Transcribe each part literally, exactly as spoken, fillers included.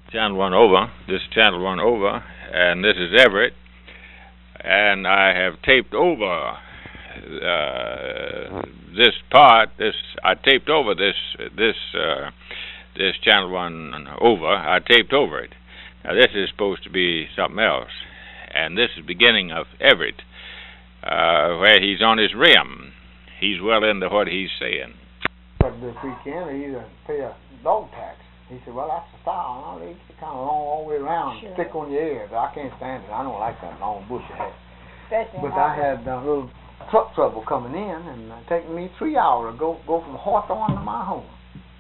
channel one over. This is channel one over, and this is Everett. And I have taped over uh, this part. This I taped over this this uh, this channel one over. I taped over it. Now this is supposed to be something else, and this is the beginning of Everett, uh, where he's on his rim. He's well into what he's saying. But this weekend, he either pay a dog tax. He said, well, that's the style. You know, it's kind of long all the way around, sure. Stick on your ears. I can't stand it. I don't like that long bushy hair. Especially but I had a uh, little truck trouble coming in, and uh, taking me three hours to go go from Hawthorne to my home.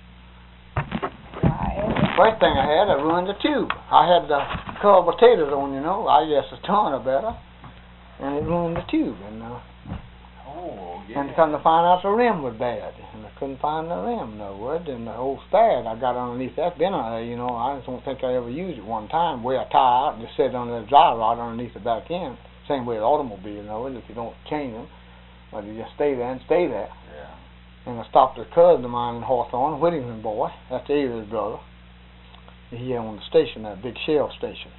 First thing I had, I ruined the tube. I had the covered potatoes on, you know. I guess a ton or better, and it ruined the tube. And uh, oh, yeah. And come to find out the rim was bad, and I couldn't find the rim nowhere. And the old spad I got underneath that been on there, you know. I just don't think I ever used it one time. Where I tie out and just sit under the dry rod underneath the back end. Same way the automobile, you know, if you don't change them, but you just stay there and stay there. Yeah. And I stopped at a cousin of mine in Hawthorne, Whittington boy. That's Avery's brother. He on the station, that big shell station.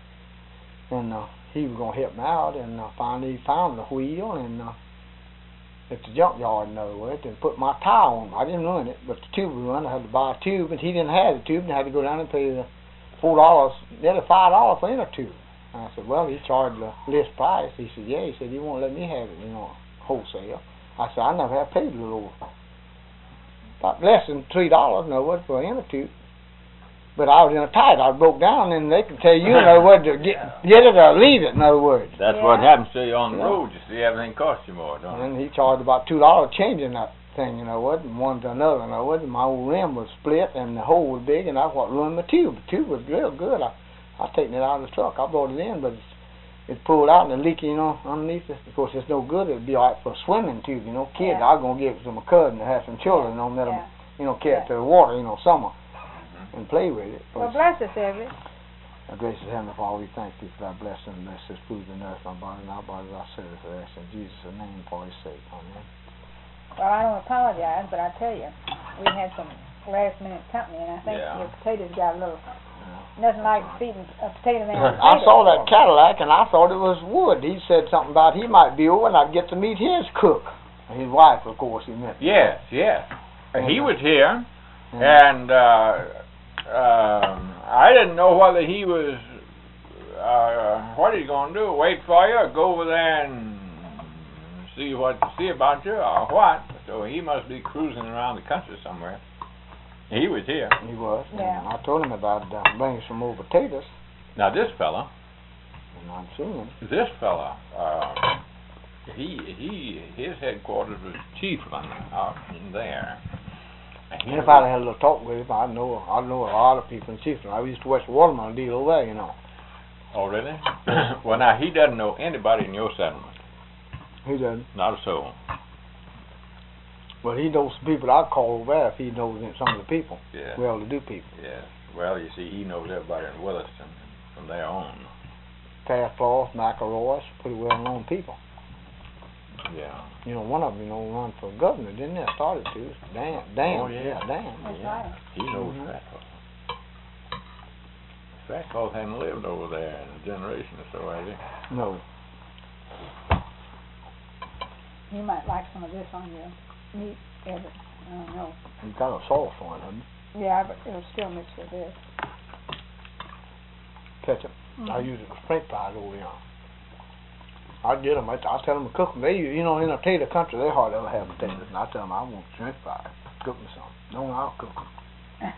And uh, he was going to help me out, and uh, finally he found the wheel, and uh, at the junkyard in other words, and put my tire on. I didn't run it, but the tube was run. I had to buy a tube, and he didn't have the tube, and I had to go down and pay the four dollars, nearly five dollars for any tube. And I said, well, he charged the list price. He said, yeah. He said, he won't let me have it, you know, wholesale. I said, I never have paid a little over. About less than three dollars, no, what for any tube. But I was in a tight. I broke down, and they can tell you, in other words, to get, get it or leave it, in other words. That's yeah. what happens to you on the yeah. road. You see, everything costs you more, don't it? And he charged about two dollars changing that thing, you know what, and one to another, you know what. And my old rim was split, and the hole was big, and that's what ruined my tube. The tube was real good. I I taken it out of the truck. I brought it in, but it's, it's pulled out and it's leaking, you know, underneath it. Of course, it's no good. It'd be all right for a swimming tube, you know. Kids, Yeah. I was going to give it to my cousin to have some children, you know, let them, Yeah. you know, carry it to the water, you know, summer, and play with it. Well, bless us, Everett. Our gracious Heavenly Father, we thank thee for thy blessing and bless this food and earth, my body and our bodies, our service for us. In Jesus' name, for his sake. Amen. Well, I don't apologize, but I tell you, we had some last-minute company, and I think Yeah. your potatoes got a little, Yeah. nothing like feeding a potato man. I saw that Cadillac, and I thought it was wood. He said something about he might be over, and I'd get to meet his cook. His wife, of course, he meant. Yes, yes. Uh, he was here, Yeah. and uh, um, I didn't know whether he was, uh, what he's going to do, wait for you, or go over there and see what, see about you, or what. So he must be cruising around the country somewhere. He was here. He was. Yeah. And I told him about uh, bringing some more potatoes, Now this fella, and I'd seen him. this fella, uh, he, he, his headquarters was Chiefland out in there. And he And if was- I'd had a little talk with him, I'd know, I'd know a lot of people in Chiefland. I used to watch the watermelon deal over there, you know. Oh, really? Well, now, he doesn't know anybody in your settlement. He doesn't. Not a soul. But he knows some people I'd call over there if he knows some of the people. Yeah. Well-to-do people. Yeah. Well, you see, he knows everybody in Williston from there on. Taskloff, McElroy's, pretty well-known people. Yeah. You know, one of them, you know, run for governor, didn't they? Started to. Dan. Dan. Oh, yeah. Dan. That's Yeah. right. He knows Mhm. Fatcloth. Fatcloth hadn't lived over there in a generation or so, has he? No. You might like some of this on your meat, Everett. I don't know. He's got a sauce on it, hasn't Yeah, but it'll still mix with this. he? Ketchup. Mhm. I use it for french fries over here. I get them. I, I tell them to cook them. They, you know, in a potato country, they hardly ever have potatoes. And I tell them I want shrimp fries. Cook me some. No, I'll cook them.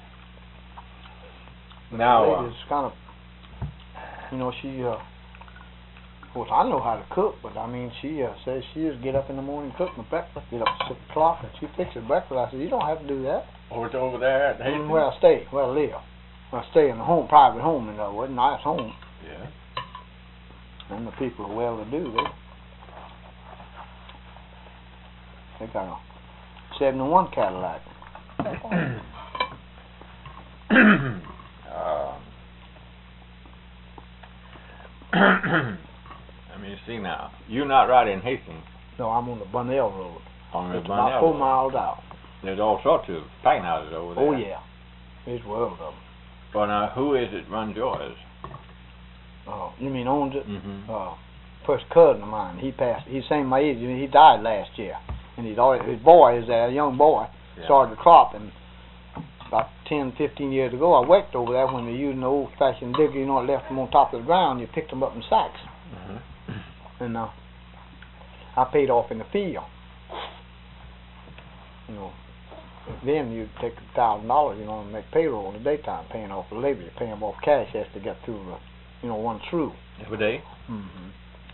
Now, the uh, lady's kind of, you know, she, uh, of course, I know how to cook, but I mean, she uh, says she just get up in the morning and cook my breakfast. Get up at six o'clock and she fixes breakfast. I said, you don't have to do that. over, over there at Hastings? Where I stay, where I live. Where I stay in a home, private home, in other words, nice home. Yeah. And the people are well to do. They, they got a seventy-one Cadillac. uh, let me see now. You're not right in Hastings. No, I'm on the Bunnell Road. On the It's Bunnell about four Road. miles out. There's all sorts of packing houses over there. Oh, yeah. There's world of them. Well, now, who is it runs yours? Uh, you mean owns it? Mm-hmm. Uh, first cousin of mine. He passed. He's same my age. He died last year, and he's already, his boy is there, a young boy. Yeah. Started the crop, and about ten, fifteen years ago, I worked over there when they used an old-fashioned digger. You know, it left them on top of the ground. You picked them up in sacks, Mm-hmm. and uh, I paid off in the field. You know, then you take a thousand dollars, you know, and make payroll in the daytime, paying off the labor. You're paying them off cash as to get through, the, you know, one through. Every day? Mm-hmm.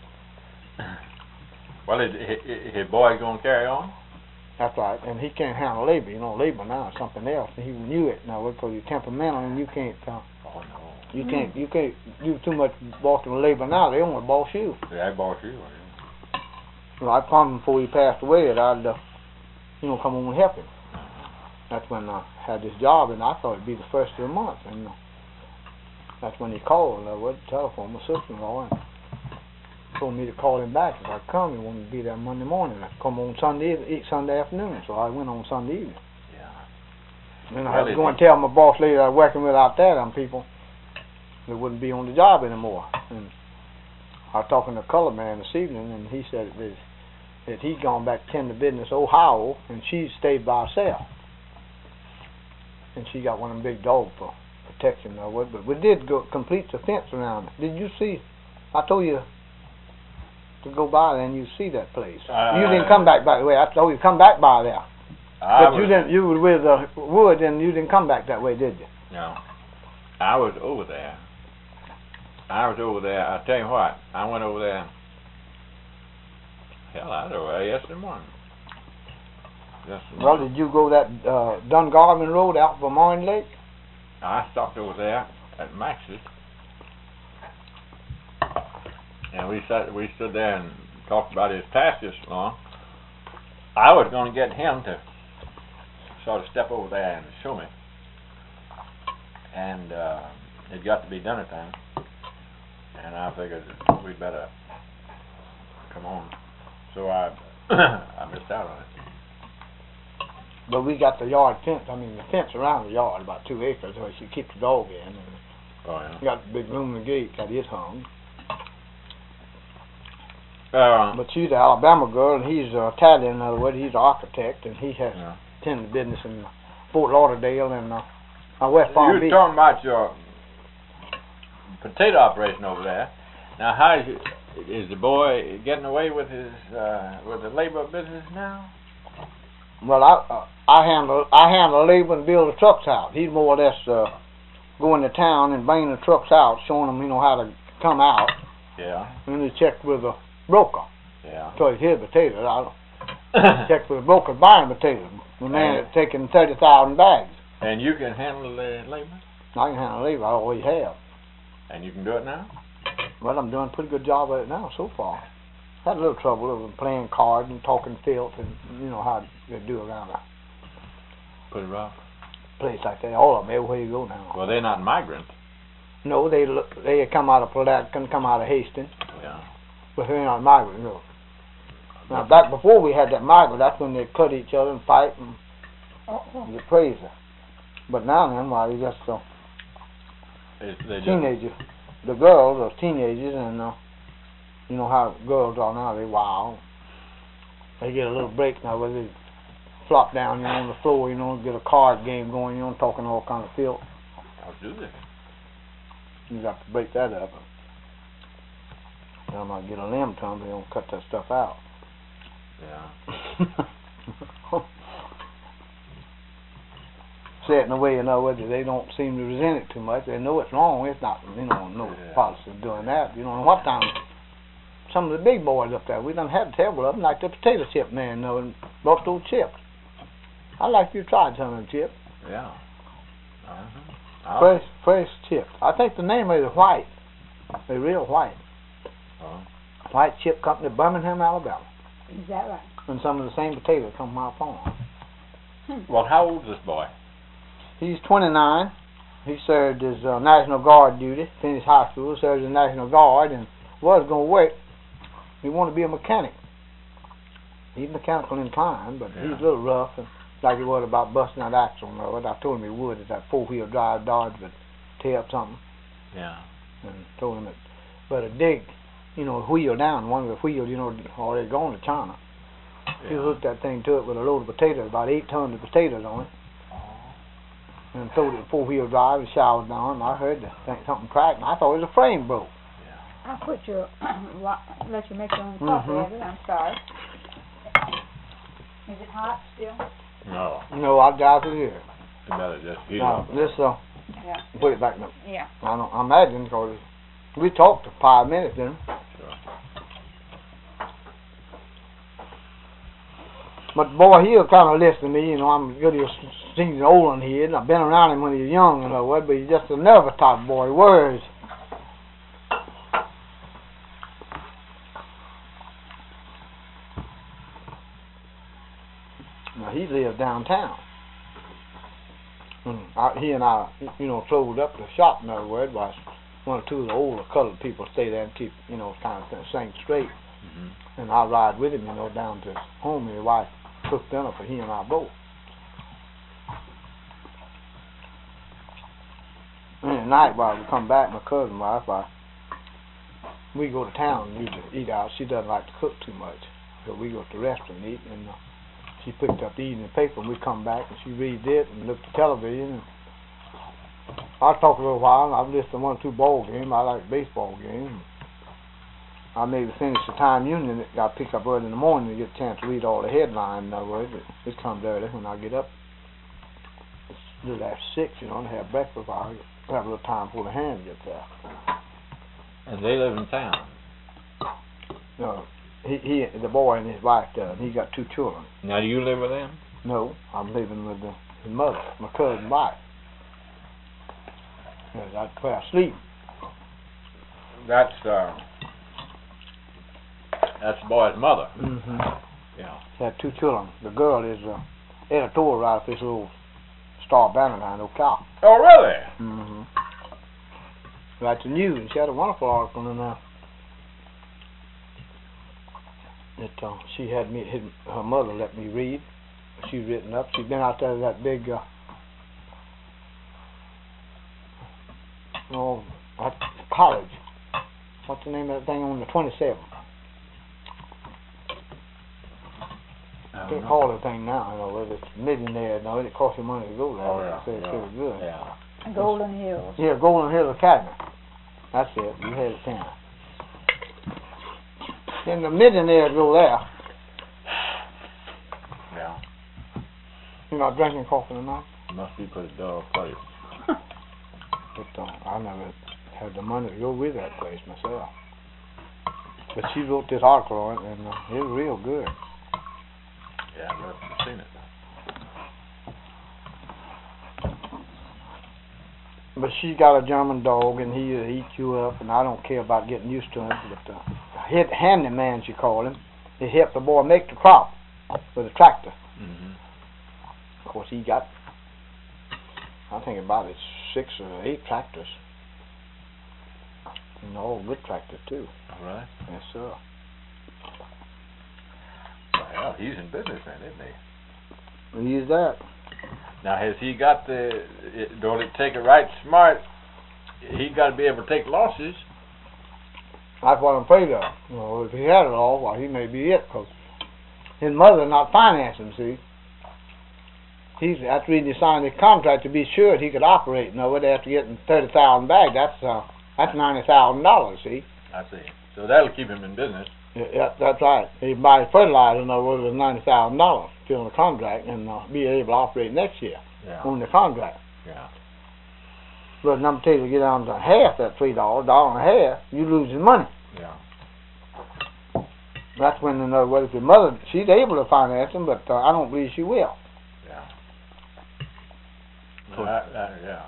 Well, is, is his boy going to carry on? That's right, and he can't handle labor. You know, labor now is something else. And he knew it now because you're temperamental, and you can't. Uh, Oh no. you can't. You can't do too much bossing with labor now. They only boss you. Yeah, I boss you. You know, I promised him before he passed away that I'd, uh, you know, come on and help him. That's when I had this job, and I thought it'd be the first of the month, and uh, that's when he called. I went to the telephone, my sister-in-law, and told me to call him back if I'd come. He wanted to be there Monday morning. I'd come on Sunday, eat Sunday afternoon, so I went on Sunday evening. Yeah. Then I Well, had to it- go and tell my boss lady I was working with out there, them people, they wouldn't be on the job anymore. And I was talking to a colored man this evening, and he said that, that he'd gone back to tend to business Ohio, and she stayed by herself. And she got one of them big dogs for protection or what. But we did go complete the fence around it. Did you see? I told you to go by there and you see that place. Uh, you didn't come back by the way. I told you to come back by there. I But was, you didn't. You were with uh, Wood, and you didn't come back that way, did you? No. I was over there. I was over there. I tell you what, I went over there. Hell, I was over there yesterday morning. Yesterday Well, morning. did you go that uh, Dungarvin Road out for Martin Lake? I stopped over there at Max's, and we sat, we stood there and talked about his past this long. I was going to get him to sort of step over there and show me, and uh, it got to be dinner time, and I figured we'd better come on. So I I missed out on it. But we got the yard fence. I mean, the fence around the yard, about two acres, where she keeps the dog in. And Oh yeah. got the big aluminum gate, got it hung. Uh, But she's an Alabama girl, and he's uh, Italian. In other words, he's an architect, and he has yeah. tended business in Fort Lauderdale and uh, uh, West Palm You were Beach. talking about your potato operation over there. Now, how is, it, is the boy getting away with his uh, with the labor business now? Well, I uh, I handle I handle labor and build the trucks out. He's more or less uh, going to town and bringing the trucks out, showing them you know how to come out, Yeah, and he checked with a broker. yeah. So he's his potatoes. I don't check with a broker buying potatoes. The man And- that's taking thirty thousand bags. And you can handle the labor, I can handle labor. I always have. and you can do it now. Well, I'm doing a pretty good job at it now so far. Had a little trouble with playing cards and talking filth and you know how they do around a Pretty rough. place like that. All of them, everywhere you go now. Well, they're not migrants. No, they look, they come out of Pulaski, come out of Hastings, Yeah. but they're not migrant. No. Now back before we had that migrant, that's when they cut each other and fight and Oh, oh. get crazy. But now then, why they just uh, They, they just, teenagers, the girls are teenagers, and uh, you know how girls are now. They wild. They get a little break now where they flop down, you know, on the floor, you know, get a card game going, you know, talking all kind of filth. I'll do this. You got to break that up. I might get a limb to them, they don't cut that stuff out. Yeah. Say it in a way, in other words, they don't seem to resent it too much. They know it's wrong. It's not, you know, no Yeah. policy of doing that. You know, and what time some of the big boys up there, we done had several of them, like the potato chip man, you know, and brought those chips. I'd like if you tried some of them chips. Yeah. Uh-huh. I'll- Fresh, fresh chips. I think the name is White. They're real white. Oh. White Chip Company, Birmingham, Alabama. Is that right? And some of the same potatoes come from our farm. Hmm. Well, how old is this boy? He's twenty-nine. He served his uh, National Guard duty, finished high school, served his National Guard, and was going to work. He wanted to be a mechanic. He's mechanical inclined, but Yeah. he's a little rough, and like he was about busting that axle. No, I told him he would. It's that four-wheel drive Dodge, but tear up something. Yeah. And told him that better dig, you know, wheel down. One of the wheels, you know, already gone to China. He Yeah. hooked that thing to it with a load of potatoes, about eight tons of potatoes on it, and throwed it four wheel drive and showered down. And I heard the thing, something crack, and I thought it was a frame broke. I put your, let you make your own coffee, Mhm. Eddie, I'm sorry. Is it hot still? No. You know, I doubt it is. You better just heat Now, up. this uh, Yeah. put it back now. Yeah. I don't. I imagine because we talked for five minutes then. Sure. But boy, he'll kind of listen to me. You know, I'm good. He's seen old one here, and I've been around him when he was young and all that. But he's just a nervous type of boy. Words. Now he lives downtown. Mm. I, he and I, you know, closed up the shop. In other words, while one or two of the older colored people stay there and keep, you know, kind of thing straight. Mm-hmm. And I ride with him, you know, down to his home. His wife cooked dinner for he and I both. And at night, while we come back, my cousin wife, I, we go to town and usually eat out. She doesn't like to cook too much, so we go to the restaurant and eat. And uh, she picked up the evening paper, and we come back and she reads it and looked at television. And I talk a little while, and I've listened to one or two ball games. I like baseball games. I maybe finish the Time Union that got picked up early in the morning to get a chance to read all the headlines. In other words, it, it comes early when I get up. It's a little after six, you know, and have breakfast. I have a little time before the hand gets there. And they live in town. No, he, he, the boy and his wife does. He got two children. Now, do you live with them? No, I'm living with the, his mother, my cousin's wife. Yeah, that's where I sleep. That's uh, that's the boy's mother. Mm-hmm. Yeah. She had two children. The girl is uh, editorial writer for this little Star Banner in Ocala. Oh, really? Mm-hmm. Writes the news, and she had a wonderful article in there. That uh, she had me, his, her mother let me read. She's written up. She's been out there to that big, uh, oh, what, college. What's the name of that thing on the twenty-seventh? I can't call the thing now, you know, whether it's millionaire, no, it costs you money to go there. Oh, yeah. They say it's yeah. pretty good. Yeah. Golden Hills. Yeah, Golden Hill Academy. That's it. You had it down. Then the millionaires go there. Yeah. You're not drinking coffee tonight? Must be pretty dull place. But uh, I never had the money to go with that place myself. But she wrote this article on it, and uh, it was real good. Yeah, I've never seen it. But she got a German dog, and he'll eat you up, and I don't care about getting used to him. But uh, hit handyman, she called him. He helped the boy make the crop with a tractor. Mm-hmm. Of course, he got, I think about it, six or eight tractors. And all good tractors, too. All right. Yes, sir. Well, he's in business then, isn't he? He's that. Now, has he got the, it, don't it take it right smart, he got to be able to take losses. That's what I'm afraid of. You know, if he had it all, well, he may be it, because his mother not financing, see. He's, after he signed the contract to be sure he could operate, you know, after getting thirty thousand back, that's, uh, that's ninety thousand dollars, see. I see. So that'll keep him in business. Yeah, yeah, that's right. He buy fertilizer, in other words, with ninety thousand dollars, fill the contract, and uh, be able to operate next year Yeah. on the contract. Yeah. But number two, to get down to half that three dollars, dollar and a half, you losing money. Yeah. That's when, in other words, your mother, she's able to finance him, but uh, I don't believe she will. Yeah. Well, that, that, yeah.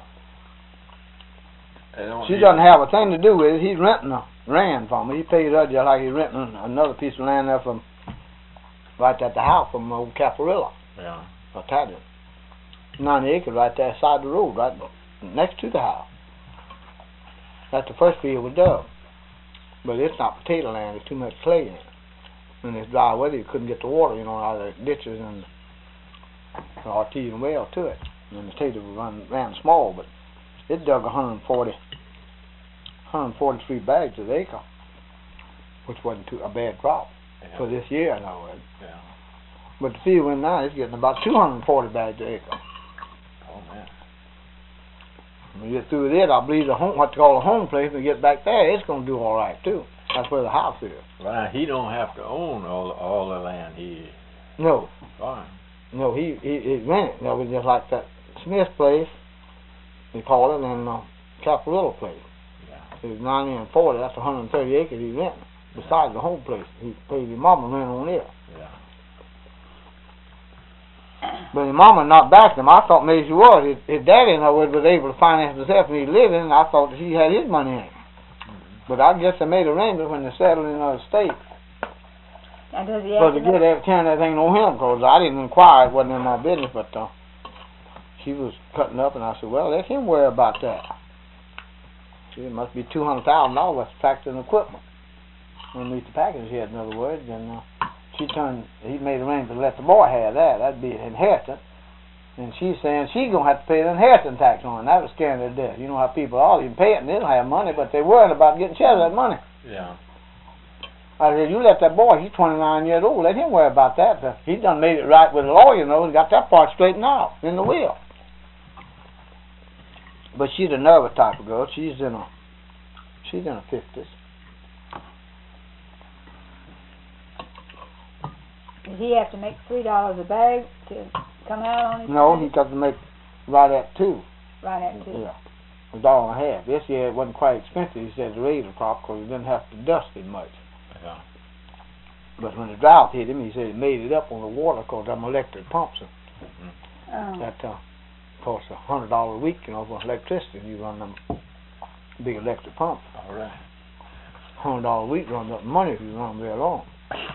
They don't She need- doesn't have a thing to do with it. He's renting a land from her. He pays her just like he's renting another piece of land there from, right at the house from old Caparilla, Yeah. Italian. ninety acres right there side the road, right next to the house. That's the first field with Dove. But it's not potato land. There's too much clay in it. When it's dry weather, you couldn't get the water, you know, out of the ditches and the artesian well to it. And the potato run ran small, but it dug one hundred forty, one hundred forty-three bags an acre, which wasn't too a bad crop Yeah. for this year, I know it. Yeah. But the field we're now is getting about two hundred forty bags an acre. Oh man. When we get through with it, I believe the home, what they call a home place, when we get back there, it's going to do all right too. That's where the house is. Well, now, he don't have to own all all the land. He No, farm. no, he he, he rented. No, it was just like that Smith place, they call it, and uh, Caparilla place. Yeah. It was ninety and forty. That's one hundred thirty acres he rented. Besides the home place, he paid his mama rent on it. Yeah. But his mama not back him. I thought maybe she was. His, his daddy, in other words, was able to finance himself and he living. And I thought that he had his money in it. But I guess they made arrangements when they settled in other states. Now, does he So have to to get make, that turn that thing on him, because I didn't inquire. It wasn't in my business. But uh, she was cutting up, and I said, well, let him worry about that. See, it must be two hundred thousand dollars for tractor and equipment underneath the package here, in other words. And uh, she turned, he made arrangements to let the boy have that. That'd be an inheritance. And she's saying she's going to have to pay the inheritance tax on it. That was scaring her to death. You know how people are. You can pay it and they don't have money, but they're worried about getting share of that money. Yeah. I said, you let that boy, he's twenty-nine years old, let him worry about that. He done made it right with the lawyer, you know, he got that part straightened out in the will. But she's a nervous type of girl. She's in her, she's in her fifties. does he have to make three dollars a bag to come out on his No, pay? he got to make right at two. Right at two. Yeah, a dollar and a half. This year it wasn't quite expensive, he said, to raise the crop because he didn't have to dust it much. Yeah. But when the drought hit him, he said he made it up on the water because them electric pumps are, Oh. that uh, costs a hundred dollars a week, you know, for electricity. You run them big electric pumps. All right. Hundred dollars a week runs up money if you run them very long.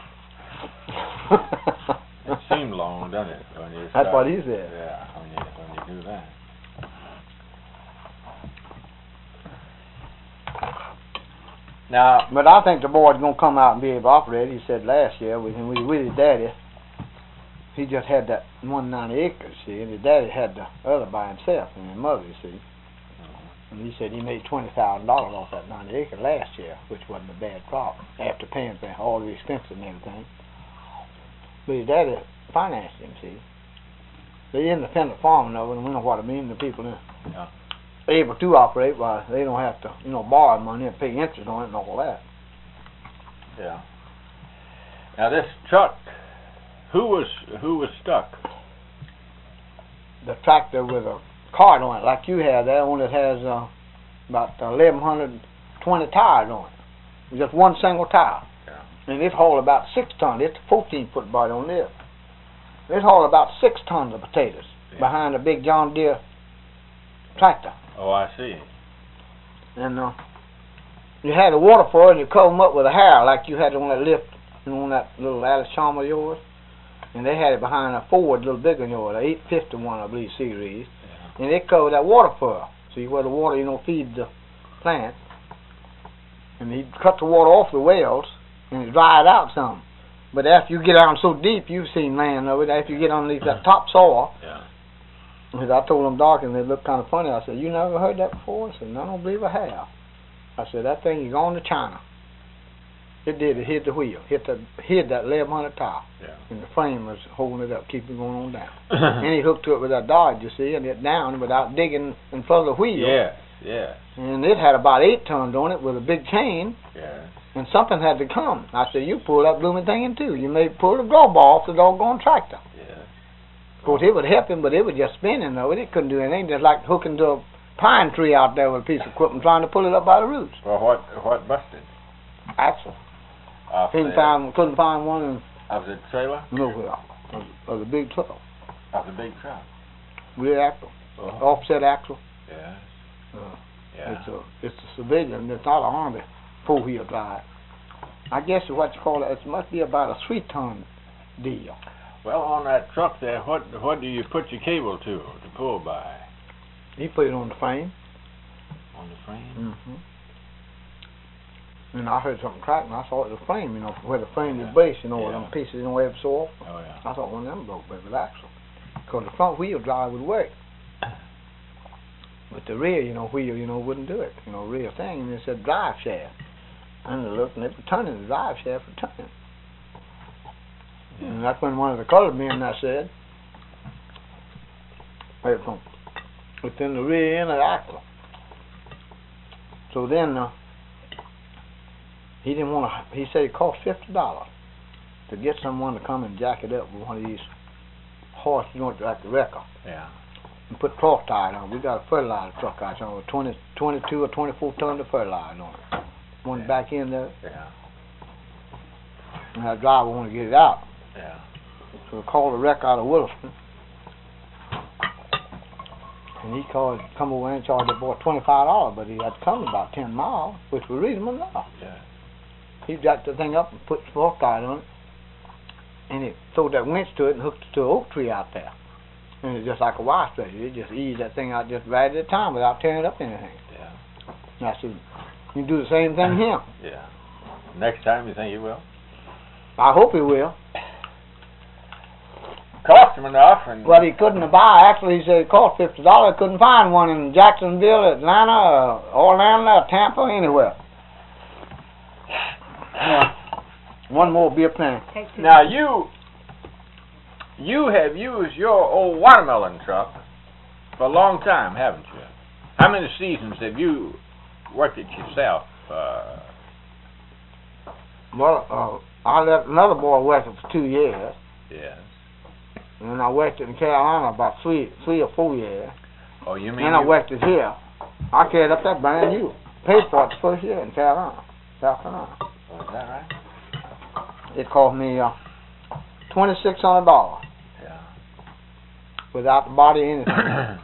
It seemed long, doesn't it? When you That's start, what he said. Yeah, when you when you do that. Now, But I think the boy's gonna come out and be able to operate. He said last year with him, with his daddy. He just had that one ninety acres, see, and his daddy had the other by himself, and his mother, you see. And he said he made twenty thousand dollars off that ninety acre last year, which wasn't a bad crop after paying for all the expenses and everything. But his daddy financed him, see. They're independent farming though, and we know what I mean. The people that Yeah. are able to operate, well, they don't have to, you know, borrow money and pay interest on it and all that. Yeah. Now this truck, who was who was stuck? The tractor with a cart on it, like you have, that one that has uh, about eleven twenty tires on it. Just one single tire. Yeah. And it hauled about six tons. It's a fourteen foot body on this. It hauled about six tons of potatoes Yeah. behind a big John Deere tractor. Oh, I see. And uh, you had a water for it and you cover them up with a hair like you had on that lift, you know, on that little Alice Chalmers of yours. And they had it behind a Ford, a little bigger than yours, a eight fifty-one, I believe, series. Yeah. And it covered that water fur. See where the water, you know, feeds the plant. And he cut the water off the wells and it dried out some. But after you get down so deep, you've seen land of it. After you get underneath that top soil, Yeah. because I told them dark and they looked kind of funny. I said, "You never heard that before?" I said, "No, I don't believe I have." I said, "That thing is gone to China." It did. It hit the wheel, hit the hit that eleven hundred tire, Yeah. and the frame was holding it up, keeping it going on down. And he hooked to it with that Dodge, you see, and it down without digging in front of the wheel. Yes. Yes. And it had about eight tons on it with a big chain, Yes. and something had to come. I said, "You pull that blooming thing in too. You may pull the glow ball off the doggone tractor." Yes. Of course, it would help him, but it was just spinning though. It couldn't do anything. Just like hooking to a pine tree out there with a piece of equipment, trying to pull it up by the roots. Well, what what busted? Axle. Off Couldn't the, find, couldn't find one in of the trailer? nowhere. Of, of the big truck, Of the big truck? rear axle, Uh-huh. offset axle. Yes. Uh, Yeah. It's a it's a civilian. It's not an army four wheel drive. I guess it's what you call it. It must be about a three ton deal. Well, on that truck there, what what do you put your cable to to pull by? He put it on the frame. On the frame? Mm-hmm. And I heard something crack, and I saw it was the frame, you know, where the frame Yeah. is based, you know, where Yeah. them pieces, you know, where it's so Oh yeah. I thought one of them broke, but it was axle. Because the front wheel drive would work. But the rear, you know, wheel, you know, wouldn't do it. You know, rear thing, and it said drive shaft. And I looked, and they were turning the drive shaft for turning. Yeah. And that's when one of the colored men I said, it's on- within the rear end of the axle. So then, uh, he didn't want to, he said it cost fifty dollars to get someone to come and jack it up with one of these horse joints like the wrecker. Yeah. And put cloth tires on. We got a fertilizer truck out there with twenty, twenty-two or twenty-four tons of fertilizer on it. One Yeah. back in there, Yeah. and that driver wanted to get it out. Yeah. So we called the wreck out of Williston. And he called, come over and charged that boy twenty-five dollars, but he had to come about ten miles, which was reasonable enough. Yeah. He jacked the thing up and put the cloth tires on it, and he threw that winch to it and hooked it to an oak tree out there. And it's just like a wire stretcher. It just eased that thing out just right at a time without tearing up anything. Yeah. And I said, you do the same thing here. Yeah. Next time, you think you will? I hope he will. Cost him enough, and Well, he couldn't buy. Actually, he said it cost fifty dollars. Couldn't find one in Jacksonville, Atlanta, uh, Orlando, Tampa, anywhere. Uh, one more beer plan. Take two. now you you have used your old watermelon truck for a long time, haven't you? How many seasons have you worked it yourself? Uh, Well, uh, I let another boy work it for two years, yes. and then I worked it in Carolina about three, three or four years. Oh, you mean Then I you, worked it here. I carried up that brand new. Paid for it the first year in Carolina, South Carolina. oh, is that right? It cost me uh, twenty six hundred dollars Yeah. without the body or anything.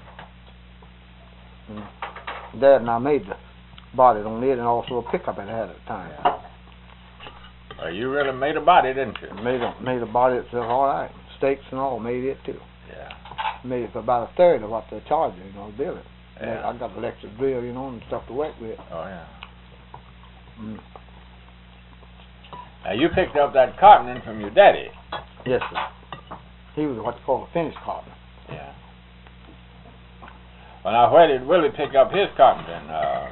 And Dad and I made the body on it, and also a pickup it had at the time. Yeah. Well, you really made a body, didn't you? Made a made a body itself all right. Steaks and all, made it too. Yeah. Made it for about a third of what they charged you, you know, to build it. Yeah. I got an electric drill, you know, and stuff to work with. Oh, yeah. Mm. Now, you picked up that carpeting from your daddy. Yes, sir. He was what they call a finished carpenter. Yeah. Well, now, where did Willie pick up his carpenting? Uh,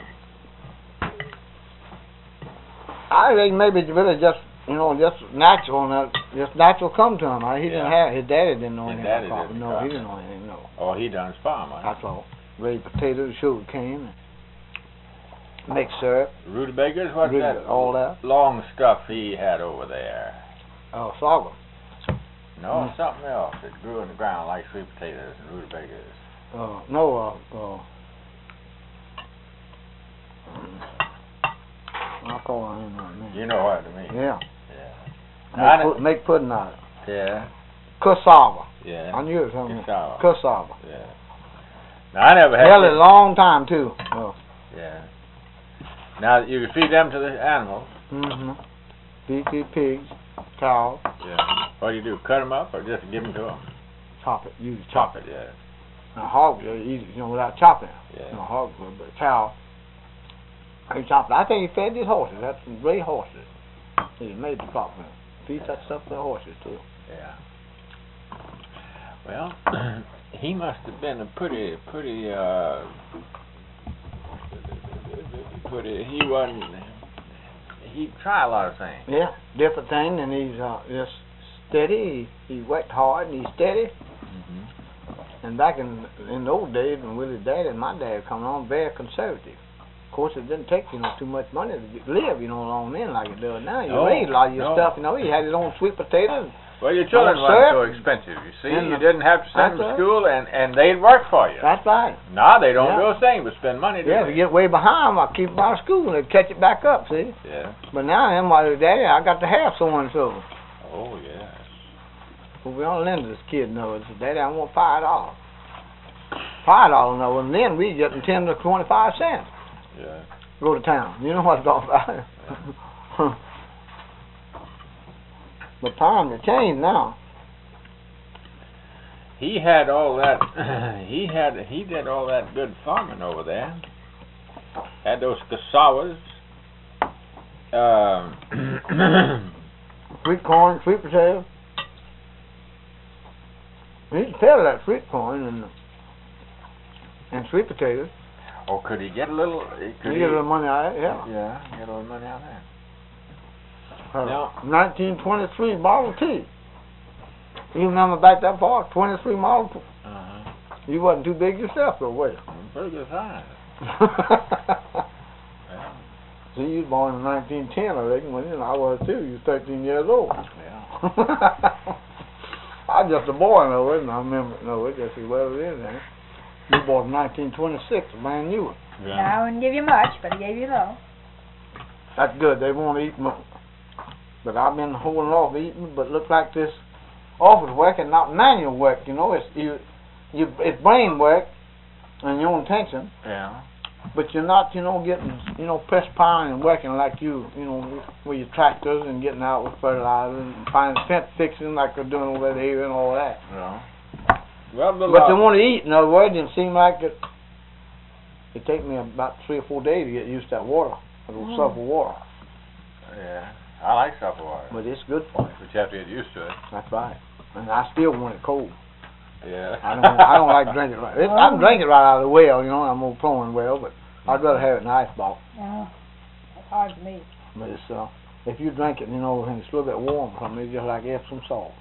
I think maybe it's really just, you know, just natural, and that, just natural come to him. I, he didn't Yeah. have, his daddy didn't know His anything daddy about carpentry. didn't No, he carpenter. didn't know anything, no. oh, he done his farm, huh? That's all. Raised potatoes, sugar cane, make syrup, Rutabagas? What's Ruta- that all that. long stuff he had over there? uh, sorghum. No, Mm. something else that grew in the ground like sweet potatoes and rutabagas. Uh, no, uh, uh, I'll call him in a minute. You know what I mean? Yeah. Yeah. Make, I pu- make pudding out of it. Yeah. Cassava. Yeah. I knew it was something. Cassava. Cassava. Yeah. Now, I never had... Held it a long time, too. Uh, Yeah. Now, you can feed them to the animals. mm-hmm. Feed the pigs, cows, Yeah. What do you do? Cut them up or just give them to them? chop it. Use chop Chop it, yeah. Now, hogs are easy, you know, without chopping. Yeah. You know, hogs, would, but cow, he chopped. I think he fed his horses. That's some great horses. He made the crop. Feed that stuff to the horses, too. Yeah. Well, he must have been a pretty, pretty, uh, pretty, he wasn't, he'd try a lot of things. Yeah, different thing, and he's uh, just steady. He, he worked hard, and he's steady. Mm-hmm. And back in in the old days, when Willie's dad and my dad come on, very conservative. Of course, it didn't take, you know, too much money to get- live, you know, along then like it does now. You No, raise a lot of your no. stuff, you know. You had his own sweet potatoes. Well, your children Oh, weren't sir. so expensive, you see. And You the- didn't have to send them That's to right. school, and, and they'd work for you. That's right. Now they don't Yeah. do a thing but spend money, do Yeah, they? to get way behind, I keep them out of school and they catch it back up, see. Yeah. But now, him, my daddy, I got to have so and so. Oh, yes. Well, we don't lend this kid no. He said, Daddy, I want five dollars. Five dollars no, and then we getting ten to twenty-five cents. Yeah. Go to town. You know what it's all about. But times have changed now. He had all that. he had. He did all that good farming over there. Had those cassavas. Um, Sweet corn, sweet potatoes. He used to tell that sweet corn and and sweet potatoes. Or could he get a little? Could he get a little money out of it, yeah. Yeah, get a little money out of that. Uh, Now- nineteen twenty-three Model T. You remember back that far? twenty-three Model T. Uh-huh. You wasn't too big yourself, though, were you? Pretty good size. Yeah. See, you was born in nineteen ten, I reckon, when you know, I was too. You was thirteen years old. Yeah. I was just a boy, no, wasn't I? I remember, no, it just as well as anything. You was born in nineteen twenty-six, a man knew it. No, I wouldn't give you much, but he gave you a little. That's good. They won't eat much. But I've been holding off eating, but look like this office work and not manual work, you know. It's you, you, it's brain work and your own attention. Yeah. But you're not, you know, getting, you know, perspiring and working like you, you know, with your tractors and getting out with fertilizer and finding fence fixing like they're doing over there and all that. Yeah. Well, the But they want to eat, in other words, and it seems like it, it take me about three or four days to get used to that water, that Mm. sulfur water. Yeah. I like sulfur water. But it's good for you. But you have to get used to it. That's right. And I still want it cold. Yeah. I don't, I don't like drinking it right. It, I can drink it right out of the well, you know, I'm old flowing well, but I'd rather have it in the ice box. No, that's hard to meet. But it's, uh, if you drink it, you know, and it's a little bit warm from it, it's just like Epsom salt.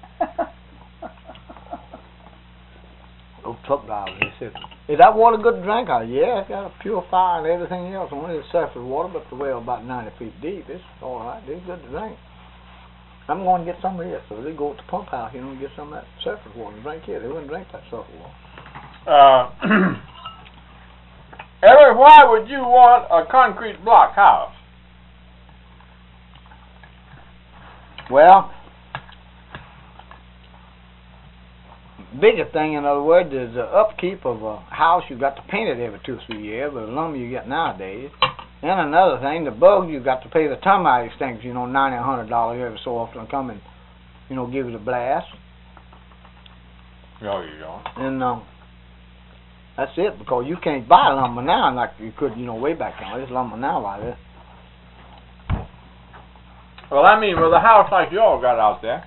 Those truck drivers, they said, is that water good to drink? I yeah, it's got a purifier and everything else. Only the surface water, but the well about ninety feet deep. It's all right. It's good to drink. I'm going to get some of this. So they go to the pump house, you know, and get some of that surface water and drink it. They wouldn't drink that surface water. Uh, Eric, why would you want a concrete block house? Well, biggest thing, in other words, is the upkeep of a house. You've got to paint it every two or three years, but the lumber you get nowadays. And another thing, the bugs, you've got to pay the termite extinguisher, you know, ninety, a hundred dollars every so often to come and, you know, give it a blast. No, you don't. And um, that's it, because you can't buy lumber now like you could, you know, way back then. There's lumber now like this. Well, I mean, with a house like you all got out there,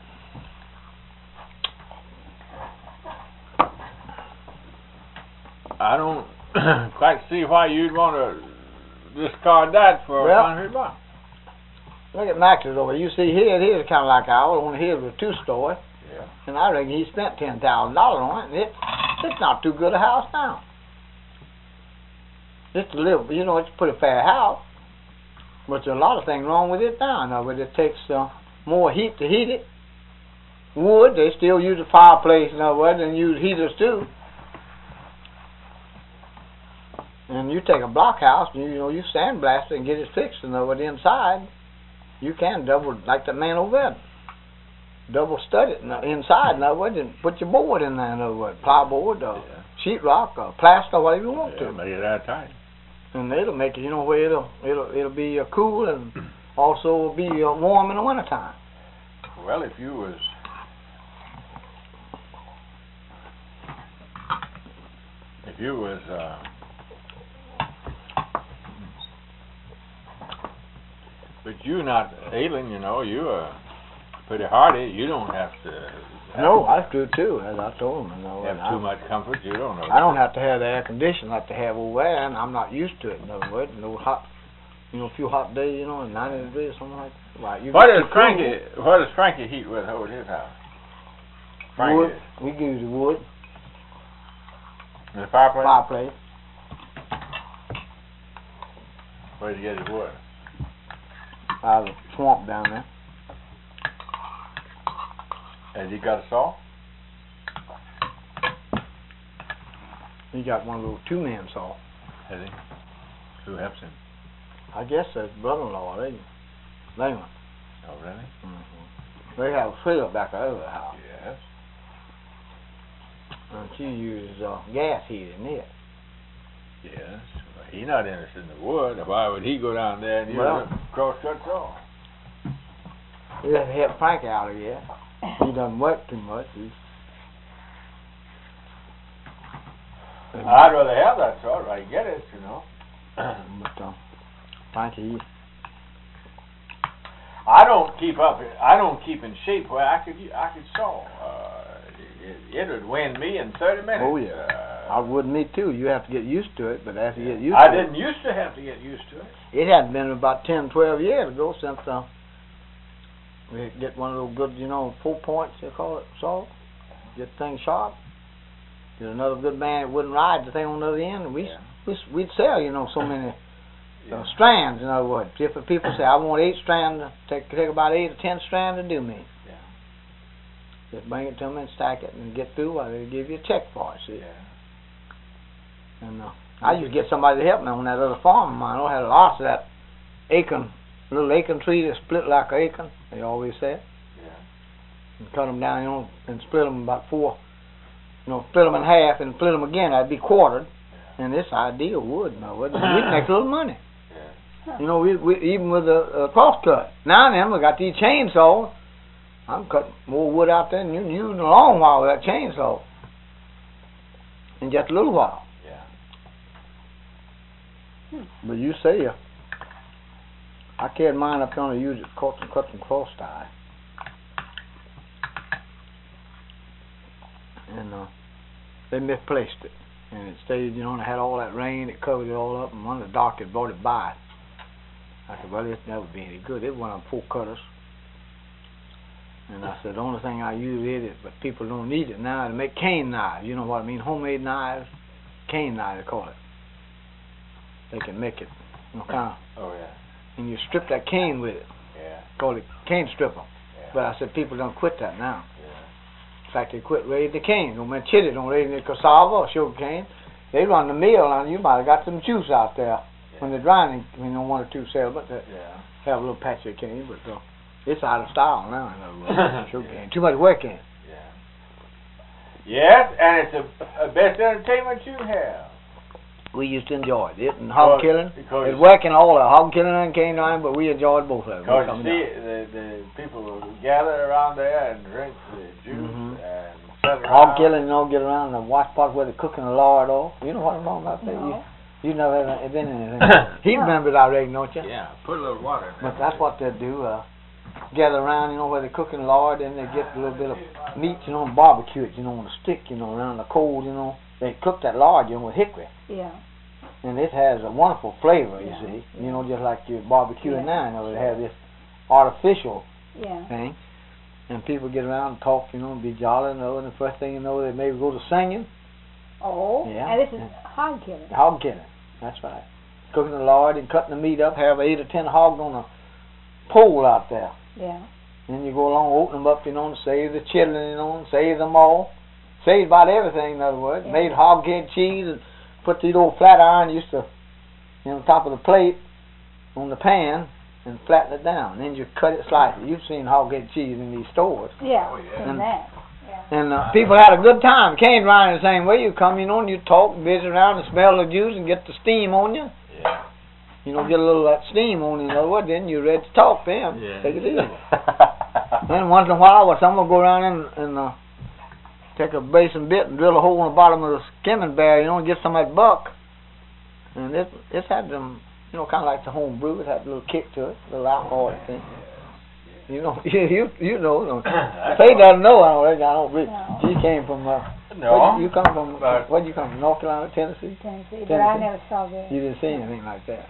I don't quite see why you'd want to discard that for Well, a concrete block. Look at Max's over. You see here, it is kind of like ours, only his was two-story. Yeah. And I reckon he spent ten thousand dollars on it, and it, it's not too good a house now. It's to live, you know, it's a pretty fair house. But there's a lot of things wrong with it now. Now, but it takes uh, more heat to heat it. Wood, they still use a fireplace, in other words, and use heaters too. And you take a block house, and you, you know, you sandblast it and get it fixed, and over the inside, you can double, like that man over there, double stud it in the inside, in other words, and put your board in there, in other words, plywood, or Yeah. sheetrock, or plaster, whatever you want Yeah, to. make it that tight. And it'll make it, you know, where it'll it'll it'll be uh, cool and also be uh, warm in the wintertime. Well, if you was if you was uh, but you not ailing, you know, you are pretty hardy. You don't have to. Have No, I do too, as I told him. You know, have and too I, much comfort. You don't know. I don't have to have the air conditioning like to have over there, and I'm not used to it. In other words, no hot, you know, a few hot days, you know, and ninety degrees, something like that. Right, you What get does too Frankie? What does Frankie heat with over at his house? cool. Wood. Frankie, We use the wood the fireplace. fireplace. Where'd you get his wood? Out of the swamp down there. Has he got a saw? He got one of those two-man saw. Has he? Who helps him? I guess that's brother-in-law, they, they went. Oh, really? Mm-hmm. They have a trailer back over the house. Yes. And she uses uh, gas heat in it. Yes. Well, he's not interested in the wood. Why would he go down there and use Well- a cross-cut saw? We have to help Frank out of here. He doesn't work too much. He's I'd rather have that saw if I can get it, you know. but uh, Frankie, I don't keep up. I don't keep in shape where I could I could saw. Uh, it, it would win me in thirty minutes. Oh, yeah. Uh, I would me too. You have to get used to it, but after you get used I to it. didn't used to have to get used to it. It had been about ten, twelve years ago since uh, we get one of those good, you know, four points they call it, salt. Get the thing sharp. Get another good man that wouldn't ride the thing on the other end. And we Yeah. we we'd sell, you know, so many Yeah. uh, strands. In other words, different people say, I want eight strands. Take take about eight or ten strands to do me. Yeah. Just bring it to them and stack it and get through. While they give you a check for it. See. Yeah. And uh, I used to get somebody to help me on that other farm of mine. I had lots of that acorn, little acorn tree that split like an acorn, they always said. Yeah. And cut them down, you know, and split them about four, you know, split them in half and split them again. That'd be quartered. Yeah. And this ideal wood, no, we'd make a little money. Yeah. You know, we, we even with a, a cross cut. Now and then we got these chainsaws. I'm cutting more wood out there than you used in a long while with that chainsaw. In just a little while. But you say, uh, I carried mine up on to use it, cut some, cut some cross tie. And uh, they misplaced it. And it stayed, you know, and it had all that rain, it covered it all up, and one of the doctors brought it by. I said, well, it's never be any good. It went on four cutters. And I said, the only thing I use it is, but people don't need it now to make cane knives. You know what I mean? Homemade knives, cane knives, they call it. They can make it, you know, kind of. Oh yeah. And you strip that cane with it. Yeah. Call it cane stripper. Yeah. But I said people don't quit that now. Yeah. In fact, they quit raising the cane. No man chitty don't raise the cassava or sugar cane. They run the mill, and you might have got some juice out there Yeah. when they're drying. You know, one or two settlements that Yeah. have a little patch of cane, but uh, it's out of style now. In other words, sugar cane. Too much work in. Yeah. Yes, and it's a, a best entertainment you have. We used to enjoy it. It and hog Because- killing. because- It's working all the hog killing and cane drying, but we enjoyed both of them. Because Coming you see, down. the, the people will gather around there and drink the juice Mhm. and sit around. Hog killing, you know, get around the wash pot where they're cooking the lard off. You know what I'm talking about? There? No. You, you never had been in anything. He remembers, I reckon, don't you? Yeah, put a little water in there. But that's what they do. Uh, gather around, you know, where they're cooking lard, and they get a little bit of meat, you know, and barbecue it, you know, on a stick, you know, around the coals, you know. They cook that lard, you know, with hickory. Yeah. And it has a wonderful flavor, you Yeah. see. You know, just like you're barbecuing Yeah. now, you know, it has this artificial Yeah. thing. And people get around and talk, you know, and be jolly, you know, and the first thing you know, they maybe go to singing. Oh. Yeah. And this is Yeah. hog killing. Hog killing, that's right. Cooking the lard and cutting the meat up, have eight or ten hogs on a pole out there. Yeah. And you go along, open them up, you know, and save the children, you know, and save them all. Save about everything, in other words. Yeah. Made hog head cheese and put the old flat iron used to, you know, on top of the plate on the pan and flatten it down. Then you cut it slightly. You've seen hog head cheese in these stores. Yeah. Oh, yeah. Seen And- that. Yeah. And uh, people had a good time. Cane drying the same way. You come, you know, and you talk, visit around and smell the juice and get the steam on you. Yeah. You know, get a little of that steam on you, in other words, then you're ready to talk then. Yeah. Take it easy. Then once in a while, well, someone will go around and, and uh, take a basin bit and drill a hole in the bottom of the skimming barrel, you know, and get some of that buck. And it, it's had them, you know, kind of like the home brew. It had a little kick to it, a little alcohol thing. You know, you you, you know. Faye doesn't know, I don't reckon. I don't really. No. She came from, uh, No. where you come from, but- where you come from, North Carolina, Tennessee? Tennessee. But I Tennessee. never saw this. You didn't see anything like that.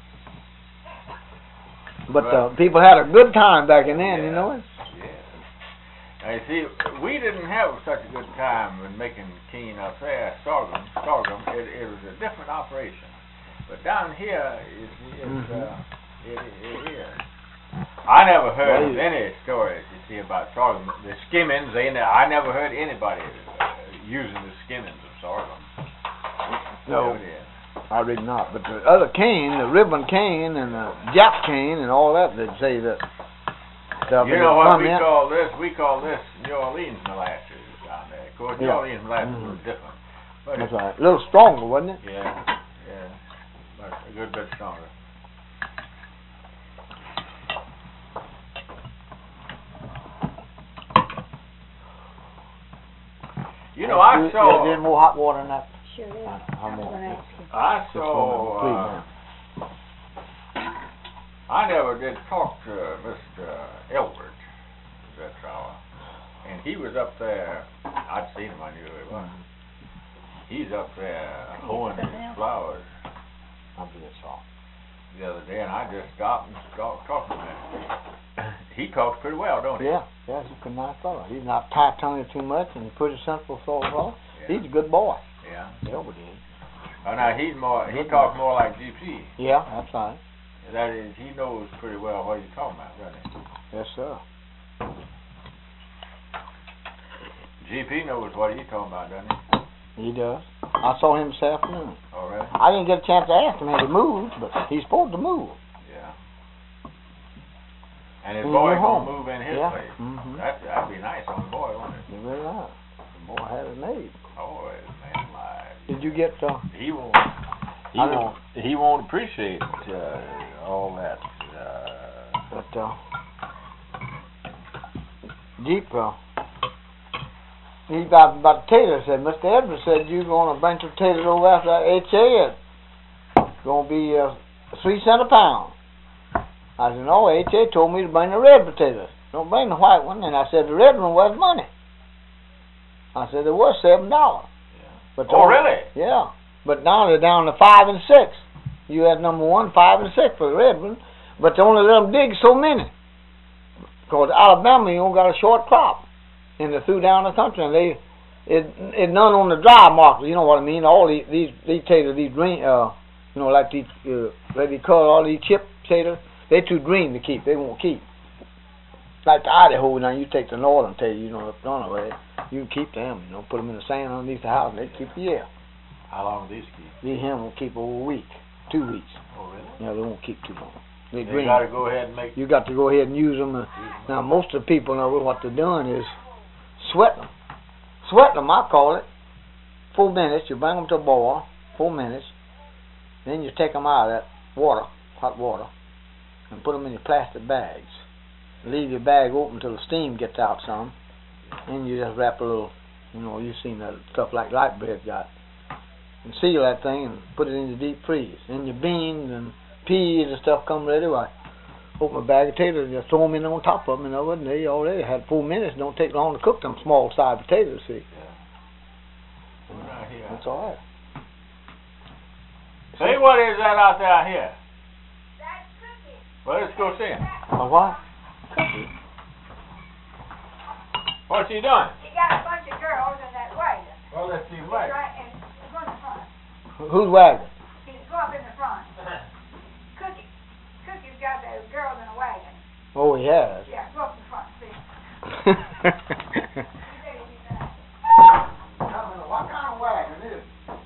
But uh, people had a good time back in then, you know. Yeah. Now, you see, we didn't have such a good time in making cane up there, sorghum. Sorghum, it, it was a different operation. But down here, is, is, Mhm. uh, it, it is. I never heard Well, of you- any stories, you see, about sorghum. The skimmings, they, ne- I never heard anybody uh, using the skimmings of sorghum. No. Never did. I read not. But the other cane, the ribbon cane and the Jap cane and all that, they'd say that. stuff You is know what from we it. call this? We call this New Orleans molasses down there. Of course, New Yeah. Orleans molasses Mhm. was different. But That's it- right. A little stronger, wasn't it? Yeah, yeah, but a good bit stronger. You know, I Is saw, there more hot water in that? Sure is. I- I I'm was on. going to ask you. I Just one minute, please, saw, ma'am. uh, I never did talk to Mister Elbert, that fellow, and he was up there. I'd seen him, I knew who he was. He's up there hoeing his flowers I'll be a salt. the other day, and I just stopped and talked talked to him. He talks pretty well, don't he? Yeah, yeah, he's a nice fellow. He's not tight-tongued too much, and he's pretty simple sort of fellow. Yeah. He's a good boy. Yeah. Yeah, but he. Oh, now he's more. He talks more like G P. Yeah, that's right. That is, he knows pretty well what he's talking about, doesn't he? Yes, sir. G P knows what he's talking about, doesn't he? He does. I saw him this afternoon. Oh, really? I didn't get a chance to ask him had he moved, but he's supposed to move. Yeah. And his He boy went gonna home. move in his Yeah. place. Mm-hmm. That that'd be nice on the boy, wouldn't it? He really is. The boy had it made. Oh, man, alive. Did you get, uh, He won't. He I know. won't. He won't appreciate uh, all that. Uh, but, uh, Jeep, uh, he got about potatoes. Said Mister Edwards said you going to bring some potatoes over after that H A. It's going to be uh, three cents a pound. I said, no, H A told me to bring the red potatoes. Don't bring the white one. And I said, the red one was money. I said, it was seven dollars. yeah. But Oh, the- really? Yeah. But now they're down to five and six. U S number one, five and six for the red one. But they only let them dig so many. Because Alabama, you don't got a short crop. And they're through down the country. And they, it, it none on the dry market. You know what I mean? All these, these, these potatoes, these green, uh, you know, like these, uh, like they call all these chip potatoes, they're too green to keep. They won't keep. Like the Idaho, now you take the northern potato, you know, up on the way, you can keep them, you know, put them in the sand underneath the house, and they keep the year. How long do these keep? These hens will keep over a week, two weeks. Oh, really? You know, they won't keep too long. They They green. got to go ahead and make. You got to go ahead and use them. Uh, now, most of the people know what they're doing is sweat them. Sweat them, I call it. Four minutes, you bring them to a boil, four minutes. Then you take them out of that water, hot water, and put them in your plastic bags. Leave your bag open till the steam gets out some. Then you just wrap a little, you know, you've seen that stuff like light bread got. And seal that thing and put it in the deep freeze. Then your beans and peas and stuff come ready. Right. Open a bag of potatoes and just throw them in on top of them in the oven. They already had four minutes. Don't take long to cook them small side potatoes, see. Yeah. Right here. That's all right. Say, what is that out there here? That's cookie. Well, let's go see him. A what? What's he doing? He got a bunch of girls in that wagon. Well, let's see He's right. right in the front. Whose wagon? He's go up in the front. Cookie. Cookie's got those girls in a wagon. Oh, he has. Yeah, go up in the front, see. What kind of wagon is it?